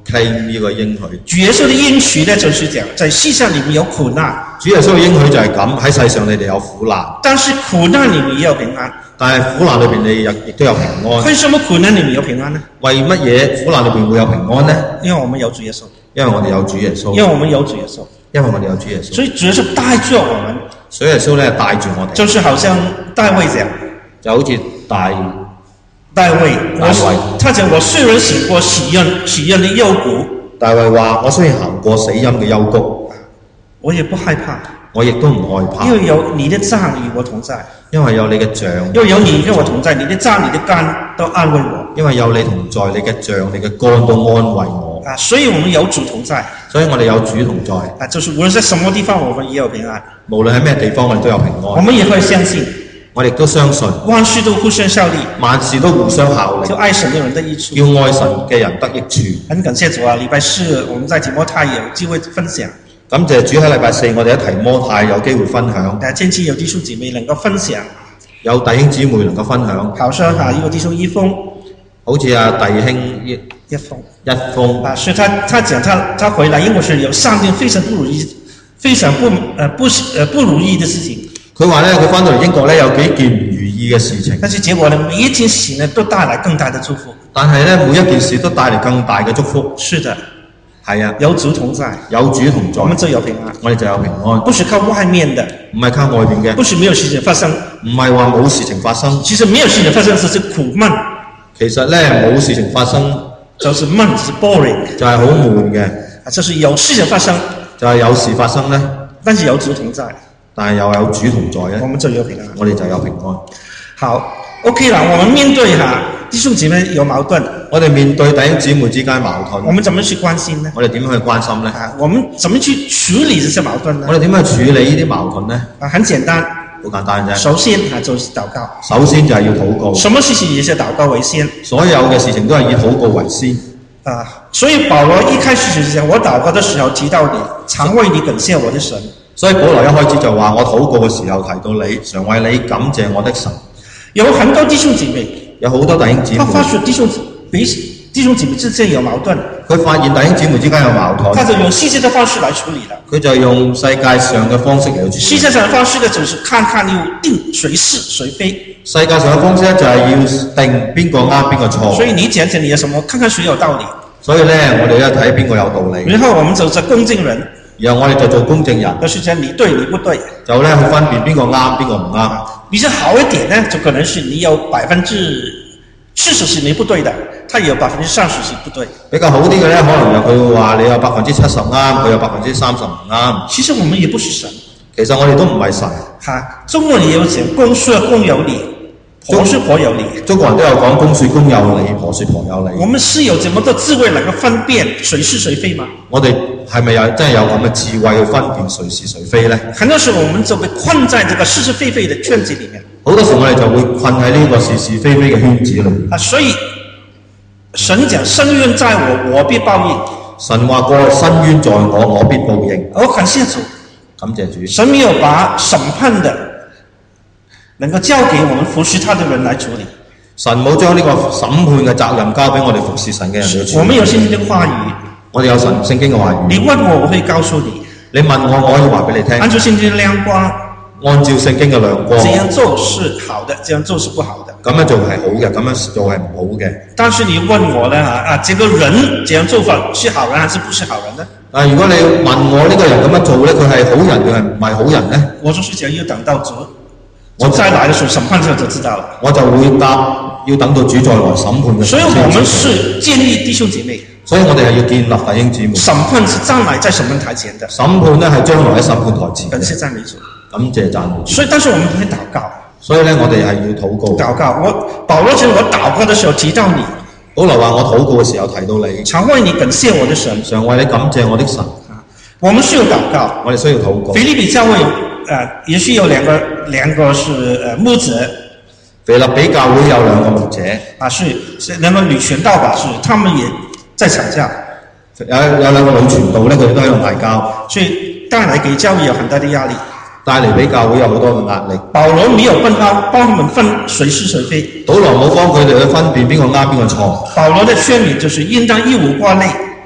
claim 呢個應許。 主耶穌的應許呢，就是講在世上你們有苦難。 主耶穌嘅應許就係咁，喺世上你哋有苦難。 但是苦難裏面也有平安。 但係苦難裏邊你亦都有平安。 為什麼苦難裏面有平安呢？ 為乜嘢苦難裏邊會有平安呢？ 因為我們有主耶穌。 因為我哋有主耶穌。 因為我們有主耶穌。 因為我哋有主耶穌。 所以主耶穌帶住我們。 主耶穌咧帶住我哋。 就是好像大衛這樣。就好似大大衛，大衛，他講我雖然行過死蔭死蔭的幽谷。 大衛話：我雖然行過死蔭嘅幽谷， 我也不害怕。 我亦都唔害怕。 因為有你的杖與我同在。因為有你嘅杖。 因為有你跟我同在，你的杖、你的竿都安慰我。 因為有你同在，你嘅杖、你嘅竿都安慰我。 啊，所以我們有主同在。 所以我哋有主同在。 啊，就是無論在什麼地方，我們也有平安。 無論喺咩地方，我哋都有平安。 我們也會相信。我哋亦都相信。 萬事都互相效力。 萬事都互相效力。 就愛神的人得益處。 叫愛神嘅人得益處。 很感謝主啊！禮拜四我們在提摩太有機會分享。 感謝主喺禮拜四我哋喺提摩太有機會分享。 啊，近期有弟兄姊妹能夠分享。 有弟兄姊妹能夠分享。 好像啊，一個弟兄一封。 好似啊弟兄一一封。 一封。 啊，所以他他講他他回來英國時有三件非常不如意、非常不呃不呃不如意的事情。 佢話咧，佢翻到嚟英國咧有幾件唔如意嘅事情。 但是結果呢，每一件事呢都帶來更大的祝福。 但係咧，每一件事都帶嚟更大嘅祝福。 是的。 係啊， 有主同在， 有主同在， 我們就有平安， 我哋就有平安。 不是靠外面的， 唔係靠外邊嘅， 不是沒有事情發生， 唔係話冇事情發生。 其實沒有事情發生，只是苦悶。 其實咧冇事情發生， 就是悶，就是 boring， 就係好悶嘅。 啊，就是有事情發生， 就係有事發生咧， 但是有主同在， 但係又有主同在咧， 我們就有平安， 我哋就有平安。 好 ，OK 啦，我們面對哈弟兄姊妹有矛盾， 我哋面對弟兄姊妹之間矛盾， 我們怎麼去關心呢？ 我哋點樣去關心呢？ 啊，我們怎麼去處理這些矛盾呢？ 我哋點樣去處理呢啲矛盾呢？ 啊，很簡單， 好簡單啫。 首先啊，就是禱告。 首先就係要禱告。 什麼事情也是禱告為先。 所有嘅事情都係以禱告為先。 啊，所以保羅一開始就是講，我禱告的時候提到你，常為你感謝我的神。 所以保羅一開始就話，我禱告嘅時候提到你，常為你感謝我的神。 有很多弟兄姊妹， 有好多弟兄姊妹， 他發覺弟兄彼弟兄姊妹之間有矛盾， 佢發現弟兄姊妹之間有矛盾， 他就用世界的方式來處理了。 佢就用世界上嘅方式嚟處理。 世界上嘅方式呢，就是看看要定誰是誰非。 世界上嘅方式咧，就係要定邊個啱邊個錯。 所以你講講你有什麼，看看誰有道理。 所以咧，我哋要睇邊個有道理。 然後我們就做公正人。 然後我哋就做公正人。 就是講你對你不對。 就咧去分辨邊個啱邊個唔啱。 比較好一點呢，就可能是你有百分之四十是你不對的，他有百分之三十是不對。 比較好啲嘅咧，可能就佢會話你有百分之七十啱，佢有百分之三十唔啱。 其實我們也不是神。 其實我哋都唔係神。 哈，中國人也有講公說公有理，婆說婆有理。 中國人都有講公說公有理，婆說婆有理。 我們是有這麼多智慧能夠分辨誰是誰非嗎？ 我哋係咪有真係有咁嘅智慧去分辨誰是誰非呢？ 很多時候我們就被困在這個是是非非的圈子裡面。 好多時我哋就會困喺呢個是是非非嘅圈子裏面。 啊，所以神講伸冤在我，我必報應。 神話過伸冤在我，我必報應。 我感謝主， 感謝主。 神沒有把審判的能夠交給我們服侍他的人來處理。 神冇將呢個審判嘅責任交俾我哋服侍神嘅人去處理。 我們有聖經的話語， 我哋有神聖經嘅話語。 你問我，我會告訴你。 你問我，我可以話俾你聽。 按照聖經的亮光。 按照聖經嘅亮光， 這樣做是好的，這樣做是不好的。 咁樣做係好嘅，咁樣做係唔好嘅。 但是你問我呢，啊啊，這個人這樣做法是好人還是不是好人呢？ 啊，如果你問我呢個人咁樣做呢，佢係好人定係唔係好人呢？ 我就是講要等到主，我再來的時候審判之後就知道了。我就會答要等到主再來審判嘅時候。 所以我們是建立弟兄姐妹。 所以我哋係要建立弟兄姊妹。 審判是將來在審判台前的。 審判呢係將來喺審判台前。 感謝讚美主。 感謝讚美主。 所以，但是我們會禱告。 所以呢，我哋係要禱告。 禱告，我保羅講我禱告的時候提到你。 保羅話我禱告嘅時候提到你。 常為你感謝我的神。 常為你感謝我的神。 啊，我們需要禱告。 我哋需要禱告。 腓立比教會呃也許有兩個兩個是呃牧者。 腓立比教會有兩個牧者。啊， 是是兩個女傳道吧，是他們也在吵架。 有有兩個女傳道呢，佢哋都喺度嗌交， 所以帶來給教會有很大的壓力。 帶嚟俾教會有好多嘅壓力。 保羅沒有幫他幫他們分誰是誰非。 保羅冇幫佢哋去分辨邊個啱邊個錯。 保羅的勸勉就是應當一無掛慮。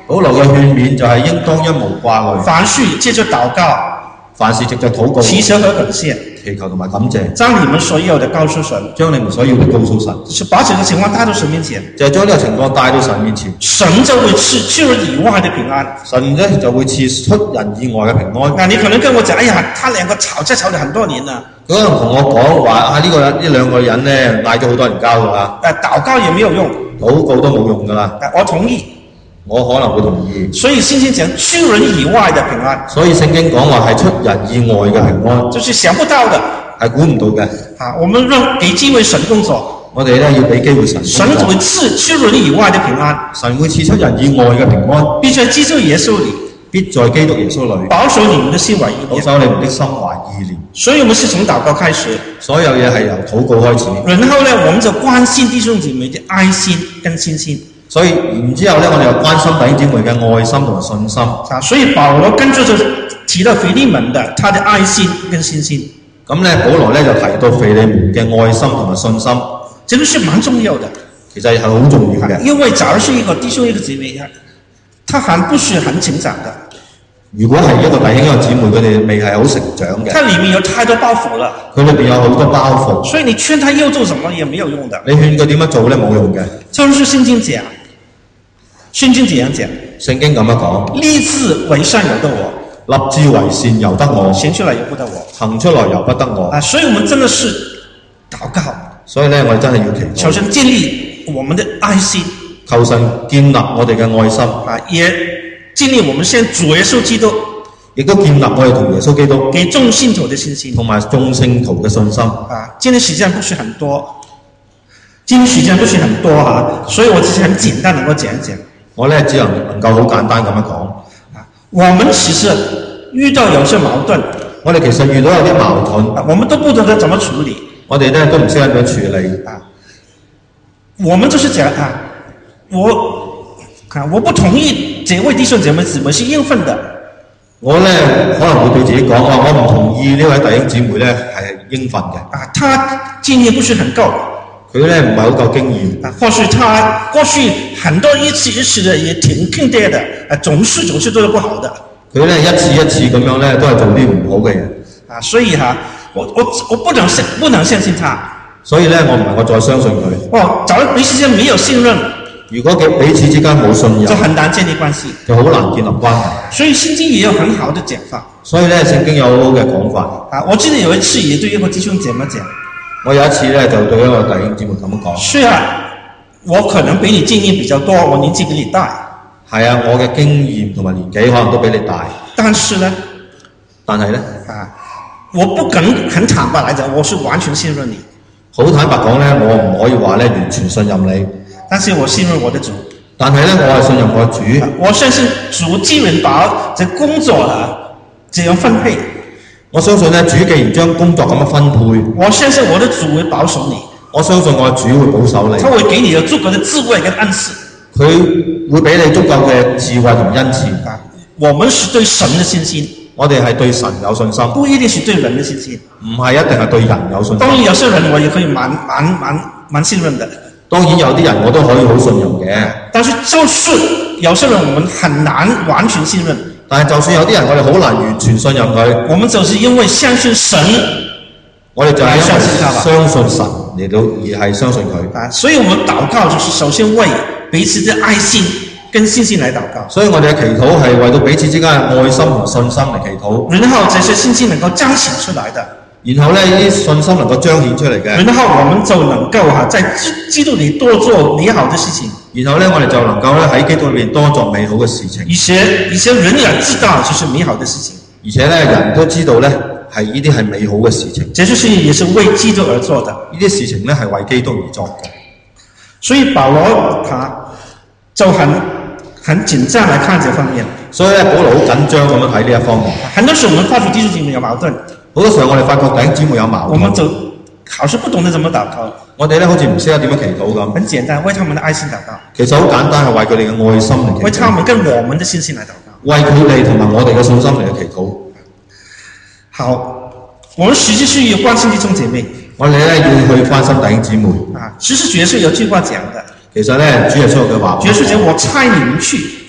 保羅嘅勸勉就係應當一無掛慮， 凡事借着禱告， 凡事藉着禱告、 祈求和感謝， 祈求同埋感謝， 將你們所有的告訴神， 將你們所要嘅告訴神， 就是把這個情況帶到神面前， 就係將呢個情況帶到神面前， 神就會賜出人以外的平安， 神咧就會賜出人意外嘅平安。 啊，你可能跟我講，哎呀，他兩個吵架吵咗很多年啦， 佢可能同我講話啊，呢、這個呢兩個人咧嗌咗好多人交㗎啦， 誒，禱告也沒有用， 禱告都冇用㗎啦。 我同意。 我可能會同意， 所以聖經講出人以外的平安， 所以聖經講話係出人意外嘅平安， 就是想不到的， 係估唔到嘅。 啊，我們讓給機會神工作， 我哋咧要俾機會神工作， 神會賜出人以外的平安， 神會賜出人意外嘅平安， 必在基督耶穌裏， 必在基督耶穌裏， 保守你們的心懷意保念， 守你們的心懷意念。 所以我們是從禱告開始， 所有嘢係由禱告開始， 然後呢，我們就關心弟兄姊妹的愛心跟信心。 所以然之後咧，我哋又關心弟兄姊妹嘅愛心同埋信心。 啊，所以保羅跟住就提到腓利門的他的愛心跟信心。 咁咧，保羅咧就提到腓利門嘅愛心同埋信心， 這個是蠻重要的。 其實係好重要嘅。 因為假如是一個弟兄一個姊妹，他還不是很成長的。 如果係一個弟兄一個姊妹，佢哋未係好成長嘅， 他裏面有太多包袱了， 佢裏邊有好多包袱， 所以你勸他要做什麼也沒有用的。 你勸佢點樣做咧，冇用嘅。 就是聖經講，聖經怎樣講？ 聖經咁樣講： 立志為善由得我， 立志為善由得我， 行出來由不得我， 行出來由不得我。 啊，所以我們真的是禱告， 所以咧，我哋真係要祈禱， 求神建立我們的愛心， 求神建立我哋嘅愛心， 啊，也建立我們現在主耶穌基督， 亦都建立我哋同耶穌基督給眾信徒的信心， 同埋眾聖徒嘅信心。 啊，今天時間不是很多，今天時間不是很多啊，所以我只是很簡單能夠講一講。 我咧只能能夠好簡單咁樣講。 啊，我們其實遇到有些矛盾， 我哋其實遇到有啲矛盾， 啊，我們都不懂得怎麼處理。 我哋咧都唔識得點樣處理。 啊，我們就是講啊，我啊我不同意這位弟兄姐妹姊妹是應份的。 我咧可能會對自己講話，我唔同意呢位弟兄姊妹咧係應份嘅。 啊，他經驗不是很夠。 佢咧唔係好夠經驗， 啊，或許他過去很多一次一次的也挺坑爹的，啊，總是總是做得不好的。 佢咧一次一次咁樣咧都係做啲唔好嘅嘢。 啊，所以哈、啊，我我我不能相不能相信他。 所以咧，我唔能夠再相信佢。 哦，假如彼此之間沒有信任， 如果彼此之間冇信任， 就很難建立關係， 就好難建立關係。 所以聖經也有很好的講法。 所以咧，聖經有好好嘅講法。 啊，我記得有一次也對一個弟兄姐妹講。 我有一次咧，就對一個弟兄姊妹咁樣講。 是啊，我可能比你經驗比較多，我年紀比你大。 係啊，我嘅經驗同埋年紀可能都比你大。 但是呢， 但係咧， 啊，我不敢很坦白來講，我是完全信任你。 好坦白講咧，我唔可以話咧完全信任你。 但是我信任我的主。 但係咧，我係信任我的主。 啊，我相信主既然把這工作啊這樣分配。 我相信咧，主既然將工作咁樣分配， 我相信我的主會保守你。 我相信我的主會保守你。 他會給你有足夠的智慧跟恩賜。 佢會俾你足夠嘅智慧同恩賜。 啊，我們是對神的信心。 我哋係對神有信心， 不一定是對人的信心。 唔係一定係對人有信心。 當然有些人我也可以蠻蠻蠻蠻信任的。當然有啲人我都可以好信任嘅。 但是就是有些人我們很難完全信任。 但係就算有啲人我哋好難完全信任佢， 我們就是因為相信神， 我哋就係因為相信神嚟到而係相信佢。 啊，所以我們禱告就是首先為彼此的愛心跟信心來禱告。 所以我哋嘅祈禱係為到彼此之間嘅愛心同信心嚟祈禱。 然後這些信心能夠彰顯出來的。 然後咧，呢啲信心能夠彰顯出嚟嘅。 然後我們就能夠哈在基督裏多做美好的事情。 然後咧，我哋就能夠咧喺基督裏面多做美好嘅事情。 而且而且人也知道這是美好的事情。 而且咧，人都知道咧係呢啲係美好嘅事情。 這些事情也是為基督而做的。 呢啲事情咧係為基督而做嘅。 所以保羅他就很很緊張來看這方面。 所以咧，保羅好緊張咁樣睇呢一方面。 很多時候我們發覺弟兄姊妹有矛盾。 好多時候我哋發覺弟兄姊妹有矛盾。 我們就好像不懂得怎麼禱告。 我哋咧好似唔識得點樣祈禱咁。 很簡單，為他們的愛心禱告。 其實好簡單，係為佢哋嘅愛心嚟祈禱。 為他們跟我們的信心來禱告。 為佢哋同埋我哋嘅信心嚟嘅祈禱。 好，我們實際是要關心弟兄姐妹。 我哋咧要去關心弟兄姊妹。 啊，其實主耶穌有句話講的。 其實咧，主耶穌有句話。 主耶穌講：我差你們去，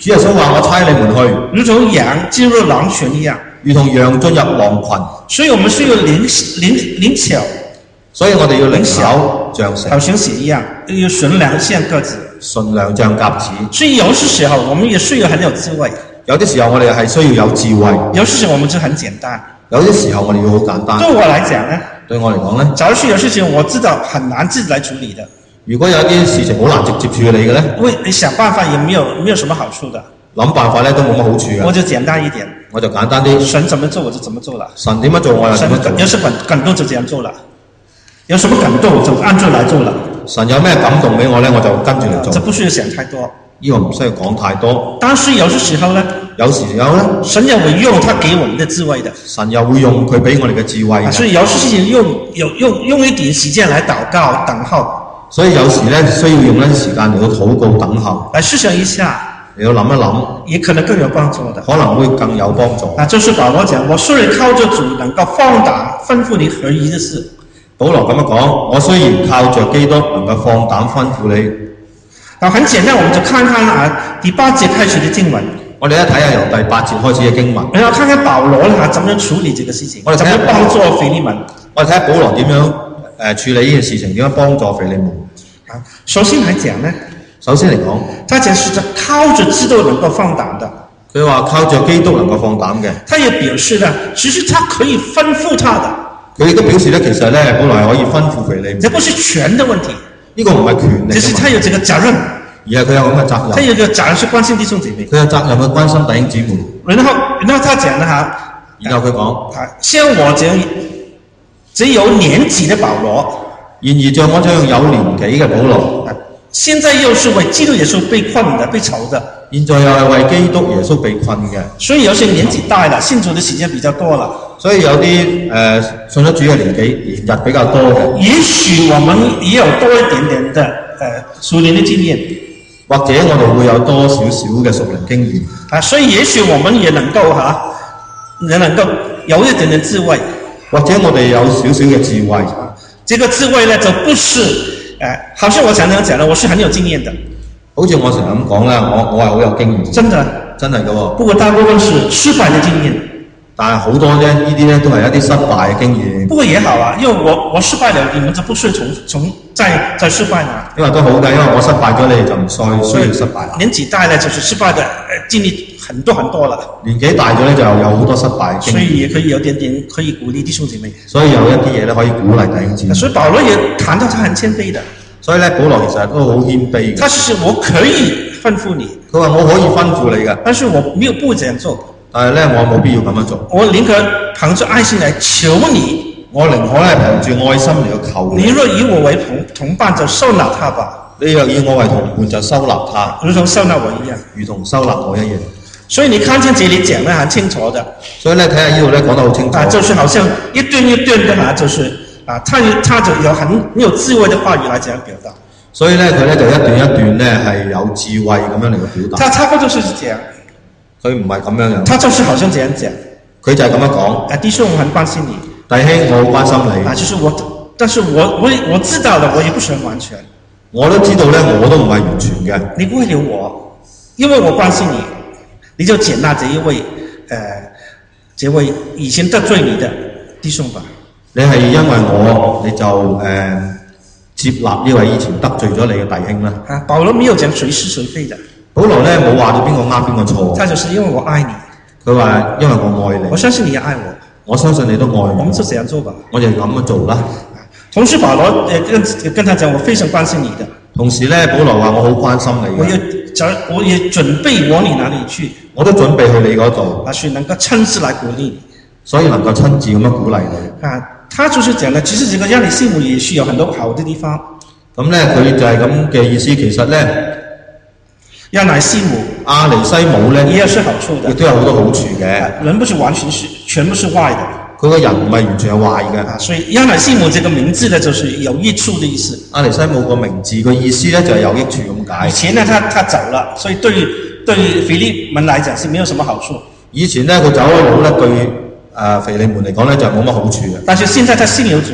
主耶穌話：我差你們去， 如同羊進入狼群一樣， 如同羊進入狼群。 所以我們需要靈靈靈巧， 所以我哋要靈巧像蛇， 好像蛇一樣，要純良像鴿子， 純良像鴿子。 所以有些時候我們也需要很有智慧， 有啲時候我哋係需要有智慧， 有些時候我們就很簡單。 有啲時候我哋要好簡單。 對我來講呢， 對我嚟講呢， 假如是有事情我知道很難自己來處理的， 如果有一啲事情好難直接處理嘅呢， 因為你想辦法也沒有沒有什麼好處的， 諗辦法呢都冇乜好處嘅。 我就簡單一點， 我就簡單啲。 神怎麼做我就怎麼做了， 神點樣做我就點樣做。 有什麼感動就這樣做了，有什麼感動就按照來做了。 神有咩感動俾我呢，我就跟住嚟做。 這不需要想太多， 呢個唔需要講太多。 但是有些時候呢， 有時候呢， 神又會用他給我們的智慧的， 神又會用佢俾我哋嘅智慧嘅。 所以有些事情用有用用一點時間來禱告等候。 所以有時呢，需要用一啲時間嚟到禱告等候， 來試想一下， 你要諗一諗， 也可能更有幫助的， 可能會更有幫助。 啊，就是保羅講，我雖然靠着主能夠放膽吩咐你合宜的事。 保羅咁樣講，我雖然靠着基督能夠放膽吩咐你。 啊，很簡單，我們就看看啊第八節開始的經文。 我哋一睇下由第八節開始嘅經文， 然後看看保羅啊怎麼處理這個事情， 我哋睇下怎麼幫助腓利門。 我哋睇下保羅點樣誒、呃、處理呢件事情，點樣幫助腓利門。 啊，首先來講呢， 首先嚟講， 他講是靠着基督能夠放膽的。 佢話靠着基督能夠放膽嘅。 他也表示呢，其實他可以吩咐他的。 佢亦都表示咧，其實咧，保羅係可以吩咐腓利門。 這不是權的問題， 呢個唔係權力， 只是他有這個責任， 而係佢有咁嘅責任。 他有個責任是關心弟兄姊妹， 佢有責任去關心弟兄姊妹。 然後，然後他講呢哈， 然後佢講， 啊，像我這樣只有年紀的保羅， 然而像我這樣有年紀嘅保羅， 現在又是為基督耶穌被困的、被囚的。 現在又係為基督耶穌被困嘅， 所以有些年紀大了，信主的時間比較多了， 所以有啲誒、呃、信咗主嘅年紀年日比較多嘅。 也許我們也有多一點點的誒屬靈的經驗， 或者我哋會有多少少嘅屬靈經驗啊，所以也許我們也能夠哈，也能夠有一點點智慧， 或者我哋有少少嘅智慧。 這個智慧呢，就不是誒、呃，好像我常常講的，我是很有經驗的。好似我成日咁講啦，我我係好有經驗， 真的真係㗎喎。 不過大部分是失敗的經驗， 但係好多咧，呢啲咧都係一啲失敗嘅經驗。 不過也好啊，因為我我失敗了，你們就不需要從從再再失敗啦。 因為都好嘅，因為我失敗咗，你就唔再需要失敗啦。 年紀大咧，就是失敗的經歷很多很多了。年紀大咗咧，就有好多失敗嘅經歷。 所以也可以有點點可以鼓勵弟兄姐妹。 所以有一啲嘢咧可以鼓勵弟兄姊妹。 所以保羅也談到他很謙卑的。所以咧，保羅其實都好謙卑嘅。他是我可以吩咐你，佢話我可以吩咐你嘅，但是我沒有不這樣做。但係咧，我冇必要咁樣做。我寧可憑着愛心來求你，我寧可咧憑住愛心嚟去求你。你若以我為同同伴，就收納他吧。你若以我為同伴，就收納他，如同收納我一樣，如同收納我一樣。所以你看見這裡講得很清楚的。所以咧，睇下呢度咧講得好清楚。啊，就是好像一段一段的啊，就是啊，他他就有很很有智慧的話語來這樣表達。所以咧，佢咧就一段一段咧係有智慧咁樣嚟去表達。他差不多就是這樣。佢唔係咁樣樣。他就是好像這樣講。佢就係咁樣講。啊，弟兄，我很關心你。弟兄，我好關心你。啊，就是我，但是我我我知道了，我也不是很完全。我都知道咧，我都唔係完全嘅。你不會留我，因為我關心你，你就接納這一位，誒、呃，這位以前得罪你的弟兄吧。你係因為我，你就誒、呃、接納呢位以前得罪咗你嘅弟兄啦。啊，保羅沒有講誰是誰非的。保羅咧冇話咗邊個啱邊個錯。他就是因為我愛你。佢話因為我愛你。我相信你也愛我。我相信你都愛我。我們就這樣做吧。我就咁樣做啦。同時保羅誒跟跟他講，我非常關心你的。同時咧，保羅話我好關心你。我要我也準備往你那裡去。我都準備去你嗰度。啊，所以能夠親自來鼓勵你。所以能夠親自咁樣鼓勵你。啊，他就是講咧，其實這個亞里西姆也是有很多好的地方。咁咧，佢就係咁嘅意思。其實咧，亞里西姆、亞尼西姆咧，也是好處的，亦都有好多好處嘅。人不是完全是全部是壞的。佢個人唔係完全係壞嘅。啊，所以亞尼西姆這個名字呢，就是有益處的意思。亞尼西姆個名字個意思咧，就係有益處咁解。以前呢，他他走了，所以對對腓利門來講是沒有什麼好處。以前咧，佢走咗佬咧，對誒腓利門嚟講咧就冇乜好處嘅。但是現在他信有主了。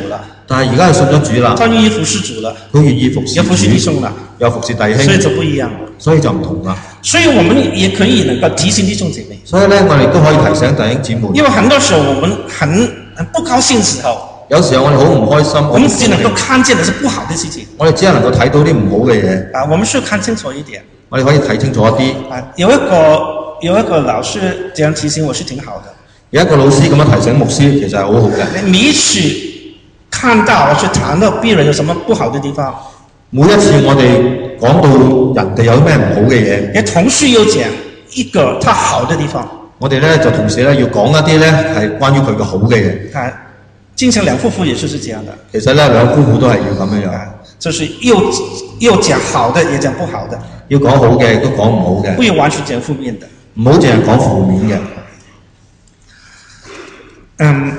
但係而家佢信咗主啦， 他願意服侍主了， 佢願意服侍主， 也服侍弟兄了， 又服侍弟兄， 所以就不一樣了。 所以就唔同啦。 所以我們也可以能夠提醒弟兄姐妹。 所以咧，我哋都可以提醒弟兄姊妹。 因為很多時候我們很很不高興時候， 有時候我哋好唔開心， 我們只能夠看見的是不好的事情。 我哋只係能夠睇到啲唔好嘅嘢。 啊，我們需要看清楚一點。 我哋可以睇清楚一啲。 啊，有一個有一個老師這樣提醒我是挺好的。有一個老師咁樣提醒牧師，其實係好好嘅。你每次看到或者談到別人有什麼不好的地方，每一次我哋講到人哋有咩唔好嘅嘢，你同時要講一個他好的地方。我哋咧就同時咧要講一啲咧係關於佢嘅好嘅嘢。啊，經常兩夫婦也是是這樣的。其實咧兩夫婦都係要咁樣樣，就是又又講好的，也講不好的。要講好嘅，都講唔好嘅。不要完全講負面的。唔好淨係講負面嘅。嗯，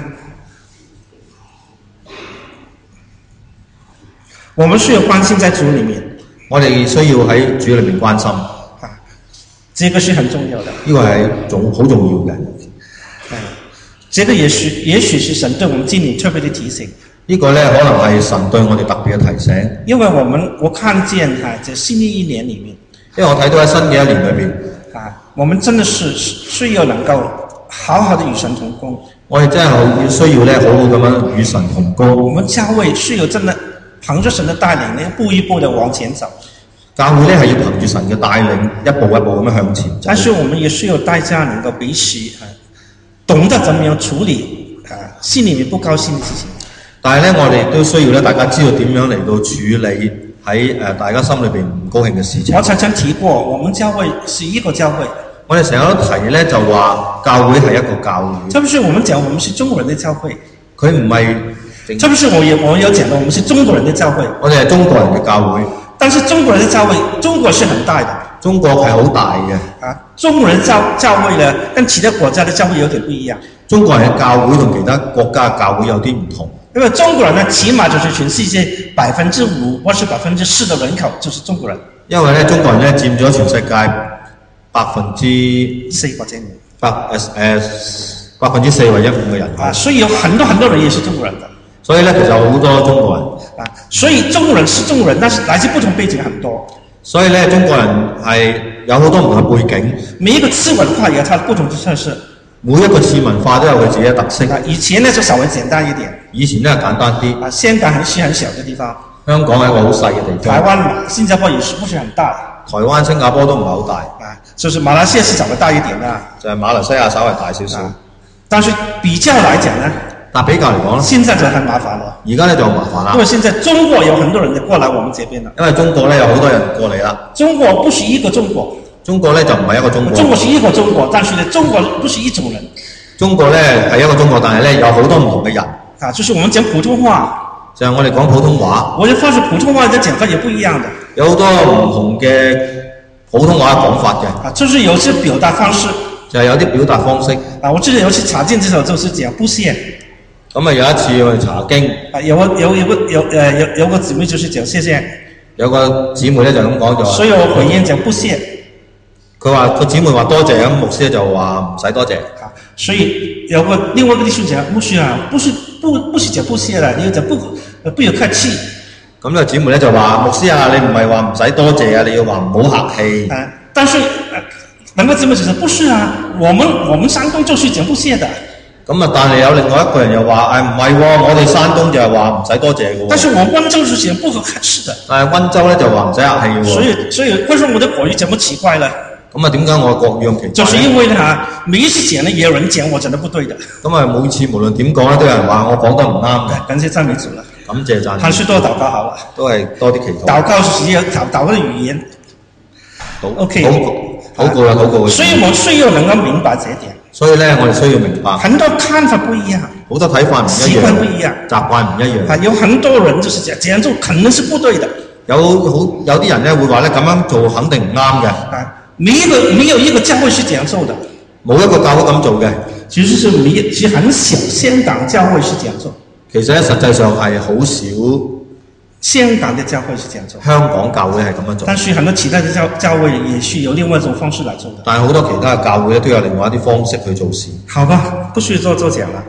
我們需要關心在主裏面。我哋需要喺主裏面關心。啊，這個是很重要的。呢個係重好重要嘅。嗯，這個也許也許是神對我們今年特別的提醒。呢個咧可能係神對我哋特別嘅提醒。因為我們我看見哈，在新的一年裏面，因為我睇到喺新嘅一年裏面，啊，我們真的是需要能夠好好的與神同工。我哋真係好需要咧，好好咁樣與神同工。我們教會需要真的憑着神的帶領，一步一步的往前走。教會咧係要憑住神嘅帶領，一步一步咁樣向前走。但是我們也需要大家能夠彼此懂得怎麼樣處理啊心裏面不高興的事情。但係咧，我哋都需要咧，大家知道點樣嚟到處理喺誒大家心裏邊唔高興嘅事情。我曾經提過，我們教會是一個教會。我哋成日都提咧，就話教會係一個教會。這不是我們講，我們是中國人的教會。佢唔係。這不是我有我有講到，我們是中國人的教會。我哋係中國人嘅教會。但是中國人的教會，中國是很大的。中國係好大嘅。啊，中國人教教會呢，跟其他國家的教會有點不一樣。中國人嘅教會同其他國家嘅教會有啲唔同。因為中國人呢，起碼就是全世界百分之五或是百分之四的人口就是中國人。因為咧，中國人咧佔咗全世界百分之四或者五，百誒誒百分之四或者五嘅人。啊，所以有很多很多人也是中國人的。所以咧，其實好多中國人。啊，所以中國人是中國人，但是來自不同背景很多。所以咧，中國人係有好多唔同嘅背景。每一個次文化也有它不同的特色。每一個次文化都有佢自己嘅特色。啊，以前呢就稍微簡單一點。以前呢簡單啲。啊，香港係是很小嘅地方。香港係一個好細嘅地方。台灣、新加坡也是不是很大。台灣、新加坡都唔係好大。啊，就是馬來西亞是稍微大一點啦。就係馬來西亞稍微大少少。啊，但是比較來講呢，但比較嚟講咧，現在就很麻煩了。而家咧就麻煩啦。因為現在中國有很多人就過來我們這邊啦。因為中國咧有好多人過嚟啦。中國不是一個中國。中國咧就唔係一個中國。中國是一個中國，但是呢，中國不是一種人。中國咧係一個中國，但係咧有好多唔同嘅人。啊，就是我們講普通話。就係我哋講普通話。我就發現普通話嘅講法也不一樣的。有好多唔同嘅普通話講法嘅。啊，就是有些表達方式。就係有啲表達方式。啊，我記得有一次查經嘅時候，就是講不屑。咁啊有一次我哋查經。啊，有個有有個有誒有有個姊妹就是講謝謝。有個姊妹咧就咁講咗。所以我回應講不屑。佢話個姊妹話多謝，咁牧師就話唔使多謝。啊，所以有個另外一個弟兄講牧師啊，不是不不是講不謝啦，你要講不不要客氣。咁呢個姊妹咧就話牧師啊，你唔係話唔使多謝啊，你要話唔好客氣。啊，但是兩個姊妹就說不是啊，我們我們山東就是講不謝的。咁啊，但係有另外一個人又話誒唔係喎，我哋山東就係話唔使多謝嘅喎。但是我溫州是講不可客氣的。但係溫州咧就話唔使客氣嘅喎。所以所以為什麼我的國語這麼奇怪呢？咁啊，點解我國語咁奇怪？就是因為呢，每一次講呢，也有人講我講得不對的。咁啊，每次無論點講咧，都有人話我講得唔啱嘅。感謝讚美主啦！感謝讚美。還是多禱告好了。都係多啲祈禱。禱告是要禱禱告的語言。好 OK。禱告禱告啦，禱告。所以我需要能夠明白這點。所以咧，我哋需要明白。很多看法不一樣。好多睇法唔一樣。習慣不一樣。習慣唔一樣。啊，有很多人就是講這樣做可能是不對的。有好有啲人咧會話咧咁樣做肯定唔啱嘅。啊。沒一個沒有一個教會是這樣做的，冇一個教會咁做嘅。其實是沒，其實很小，香港教會是這樣做。其實咧，實際上係好少。香港的教會是這樣做。香港教會係咁樣做。但是很多其他的教教會也是有另外一種方式來做的。但係好多其他嘅教會咧都有另外一啲方式去做事。好吧，不需要多做講啦。唔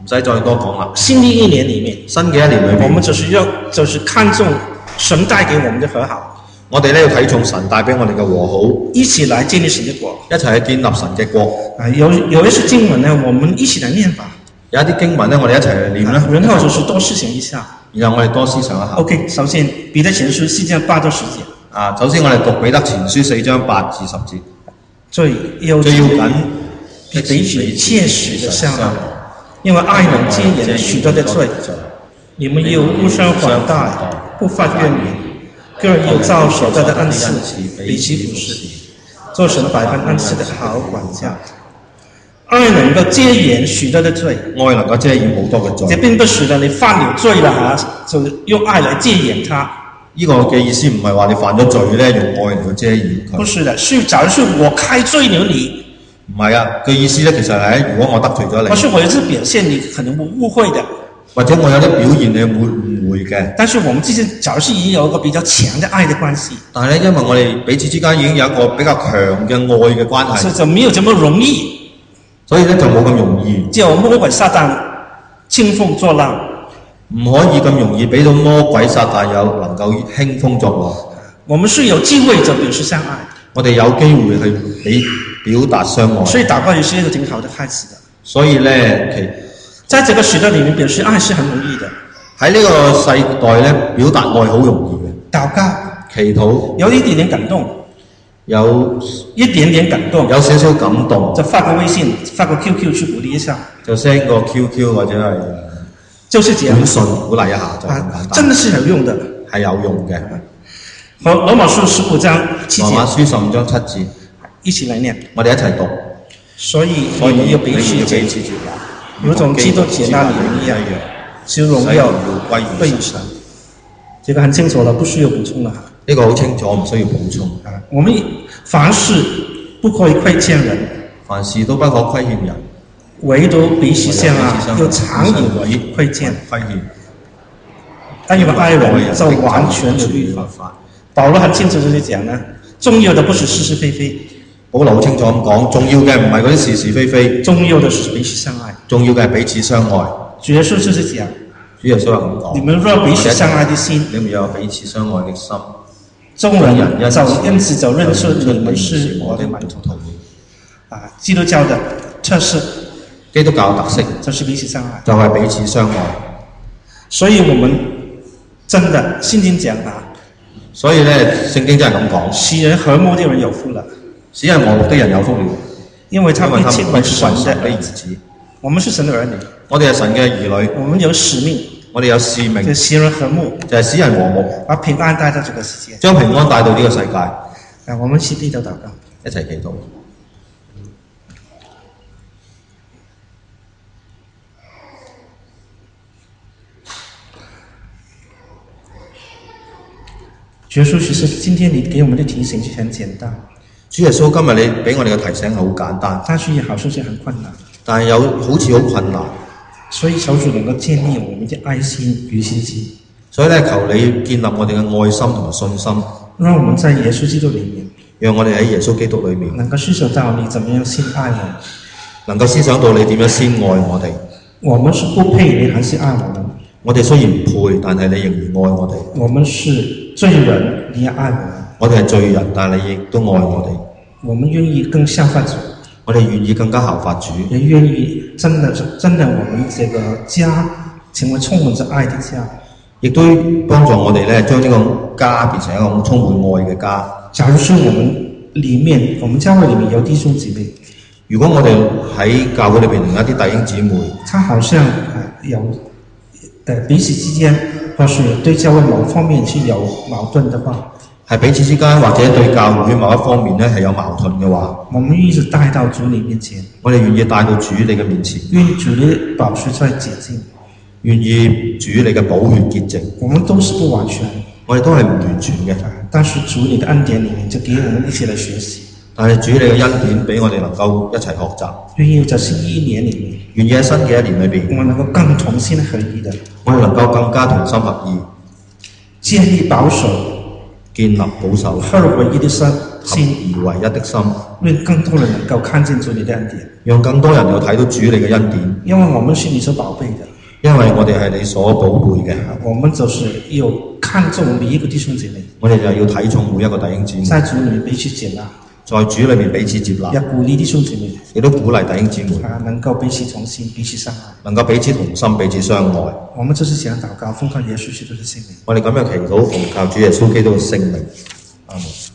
唔使再多講啦。 新的一年裡面， 新嘅一年裏面， 我們就是要就是看重神帶給我們的和好。 我哋咧要睇重神帶俾我哋嘅和好， 一起來建立神嘅國， 一齊去建立神嘅國。 啊，有有一些經文呢，我們一起來念吧。 有一啲經文咧，我哋一齊嚟念啦。 然後就是多思想一下。 然後我哋多思想一下。 OK， 首先彼得前書四章八到十節。 啊，首先我哋讀彼得前書四章八至十節。 最要最要緊彼此切實的相愛，因為愛能遮掩許多的罪。你們要互相款待，不發怨言，各人要照所得的恩賜彼此服侍，做神百般恩賜的好管家。愛能夠遮掩許多的罪， 愛能夠遮掩好多嘅罪。 這並不是呢，你犯了罪了就用愛來遮掩它。 呢個嘅意思唔係話你犯咗罪咧，用愛嚟去遮掩佢。 不是的，是假如是我開罪了你。 唔係啊，嘅意思咧，其實係如果我得罪咗你， 或是我有啲表現，你可能會誤會的。 或者我有啲表現，你會誤會嘅。 但是我們之間假如是已經有一個比較強的愛的關係。 但係咧，因為我哋彼此之間已經有一個比較強嘅愛嘅關係， 所以就沒有這麼容易。 所以咧就冇咁容易。 叫魔鬼撒旦興風作浪。 唔可以咁容易俾到魔鬼撒旦有能夠興風作浪。 我們是有機會就表示相愛。 我哋有機會去俾表達相愛。 所以禱告也是一個挺好的開始的。 所以咧，其在這個時代裡面表示愛是很容易的。 喺呢個世代咧，表達愛好容易嘅。 禱告、 祈禱， 有一點點感動， 有一點點感動， 有少少感動， 就發個微信、發個 Q Q 去鼓勵一下， 就 send 個 Q Q 或者係就是這樣短信鼓勵一下就咁簡單、啊。 真的是有用的， 係有用嘅。 好，羅馬書十五章七節。 羅馬書十五章七節， 一起來念。 我哋一齊讀。 所以我們要彼此接納，如同基督接納你們一樣，使榮耀歸於神。這個很清楚了，不需要補充了。 呢個好清楚，唔需要補充。 啊，我們凡事不可以虧欠人， 凡事都不可虧欠人， 唯獨彼此相愛，又常以虧欠。 虧欠。 但有愛人就完全有律法。保羅很清楚就是講呢，重要的不是是是非非。 保羅好清楚咁講，重要嘅唔係嗰啲是是非非， 重要的是彼此相愛。 重要嘅係彼此相愛。 主耶穌就是講， 主耶穌係咁講， 你們若彼此相愛的心， 你們有彼此相愛的心， 眾人就因此就認識你們是我的門徒。啊，基督教的特色， 基督教特色就是彼此相愛， 就係彼此相愛。 所以我們真的聖經講啊， 所以咧聖經真係咁講， 使人和睦的人有福了。 使人和睦的人有福了， 因為他們被稱為神的兒子。 我們是神的兒女，我哋係神嘅兒女。 我們有使命， 我哋有使命， 就使人和睦， 就係使人和睦， 把平安帶到這個世界， 將平安帶到呢個世界。 啊，我們一起低頭禱告， 一齊祈禱。 主耶穌，其實今天你給我們的提醒就很簡單。 主耶穌，今日你俾我哋嘅提醒係好簡單， 但是也好像是很困難。 但係有好似好困難， 所以求主能夠建立我們的愛心與信心。 所以咧，求你建立我哋嘅愛心同埋信心， 讓我們在耶穌基督裡面， 讓我哋喺耶穌基督裡面能夠思想到你怎麼樣先愛我， 能夠思想到你點樣先愛我哋。 我們是不配，你還是愛我們。 我哋雖然唔配，但係你仍然愛我哋。 我們是罪人，你也愛我們。 我哋係罪人，但係你亦都愛我哋。 我們願意更效法主， 我哋願意更加效法主， 也願意真的真的我們這個家成為充滿着愛的家， 亦都幫助我哋咧將呢個家變成一個充滿愛嘅家。 假如是我們裡面，我們教會裡面有弟兄姊妹， 如果我哋喺教會裏邊另一啲弟兄姊妹， 他好像有呃彼此之間或是對教會某方面是有矛盾的話， 係彼此之間或者對教會某一方面咧係有矛盾嘅話， 我們願意帶到主你面前， 我哋願意帶到主你嘅面前， 願意主你寶血再潔淨， 願意主你嘅寶血潔淨。 我們都是不完全， 我哋都係唔完全嘅， 但是主你的恩典裡面就給我們一起來學習。 但係主你嘅恩典俾我哋能夠一齊學習。 願意在新一年裡面， 願意喺新嘅一年裏邊， 我們能夠更同心合一的， 我哋能夠更加同心合意， 建立保守。 建立保守， 合而為一的生合而為一的心， 讓更多人能夠看見主你的恩典， 讓更多人又睇到主你嘅恩典。 因為我們是你所寶貝的， 因為我哋係你所寶貝嘅， 我們就是要看重每一個弟兄姐妹， 我哋就要睇重每一個弟兄姊妹， 在主裏面彼此接納， 在主裏面彼此接納， 也鼓勵弟兄姐妹， 亦都鼓勵弟兄姊妹， 啊，能夠彼此同心，彼此相愛， 能夠彼此同心，彼此相愛。 我們就是想禱告，奉靠耶穌基督的聖名。 我哋咁樣祈禱，奉靠主耶穌基督嘅聖名。阿門。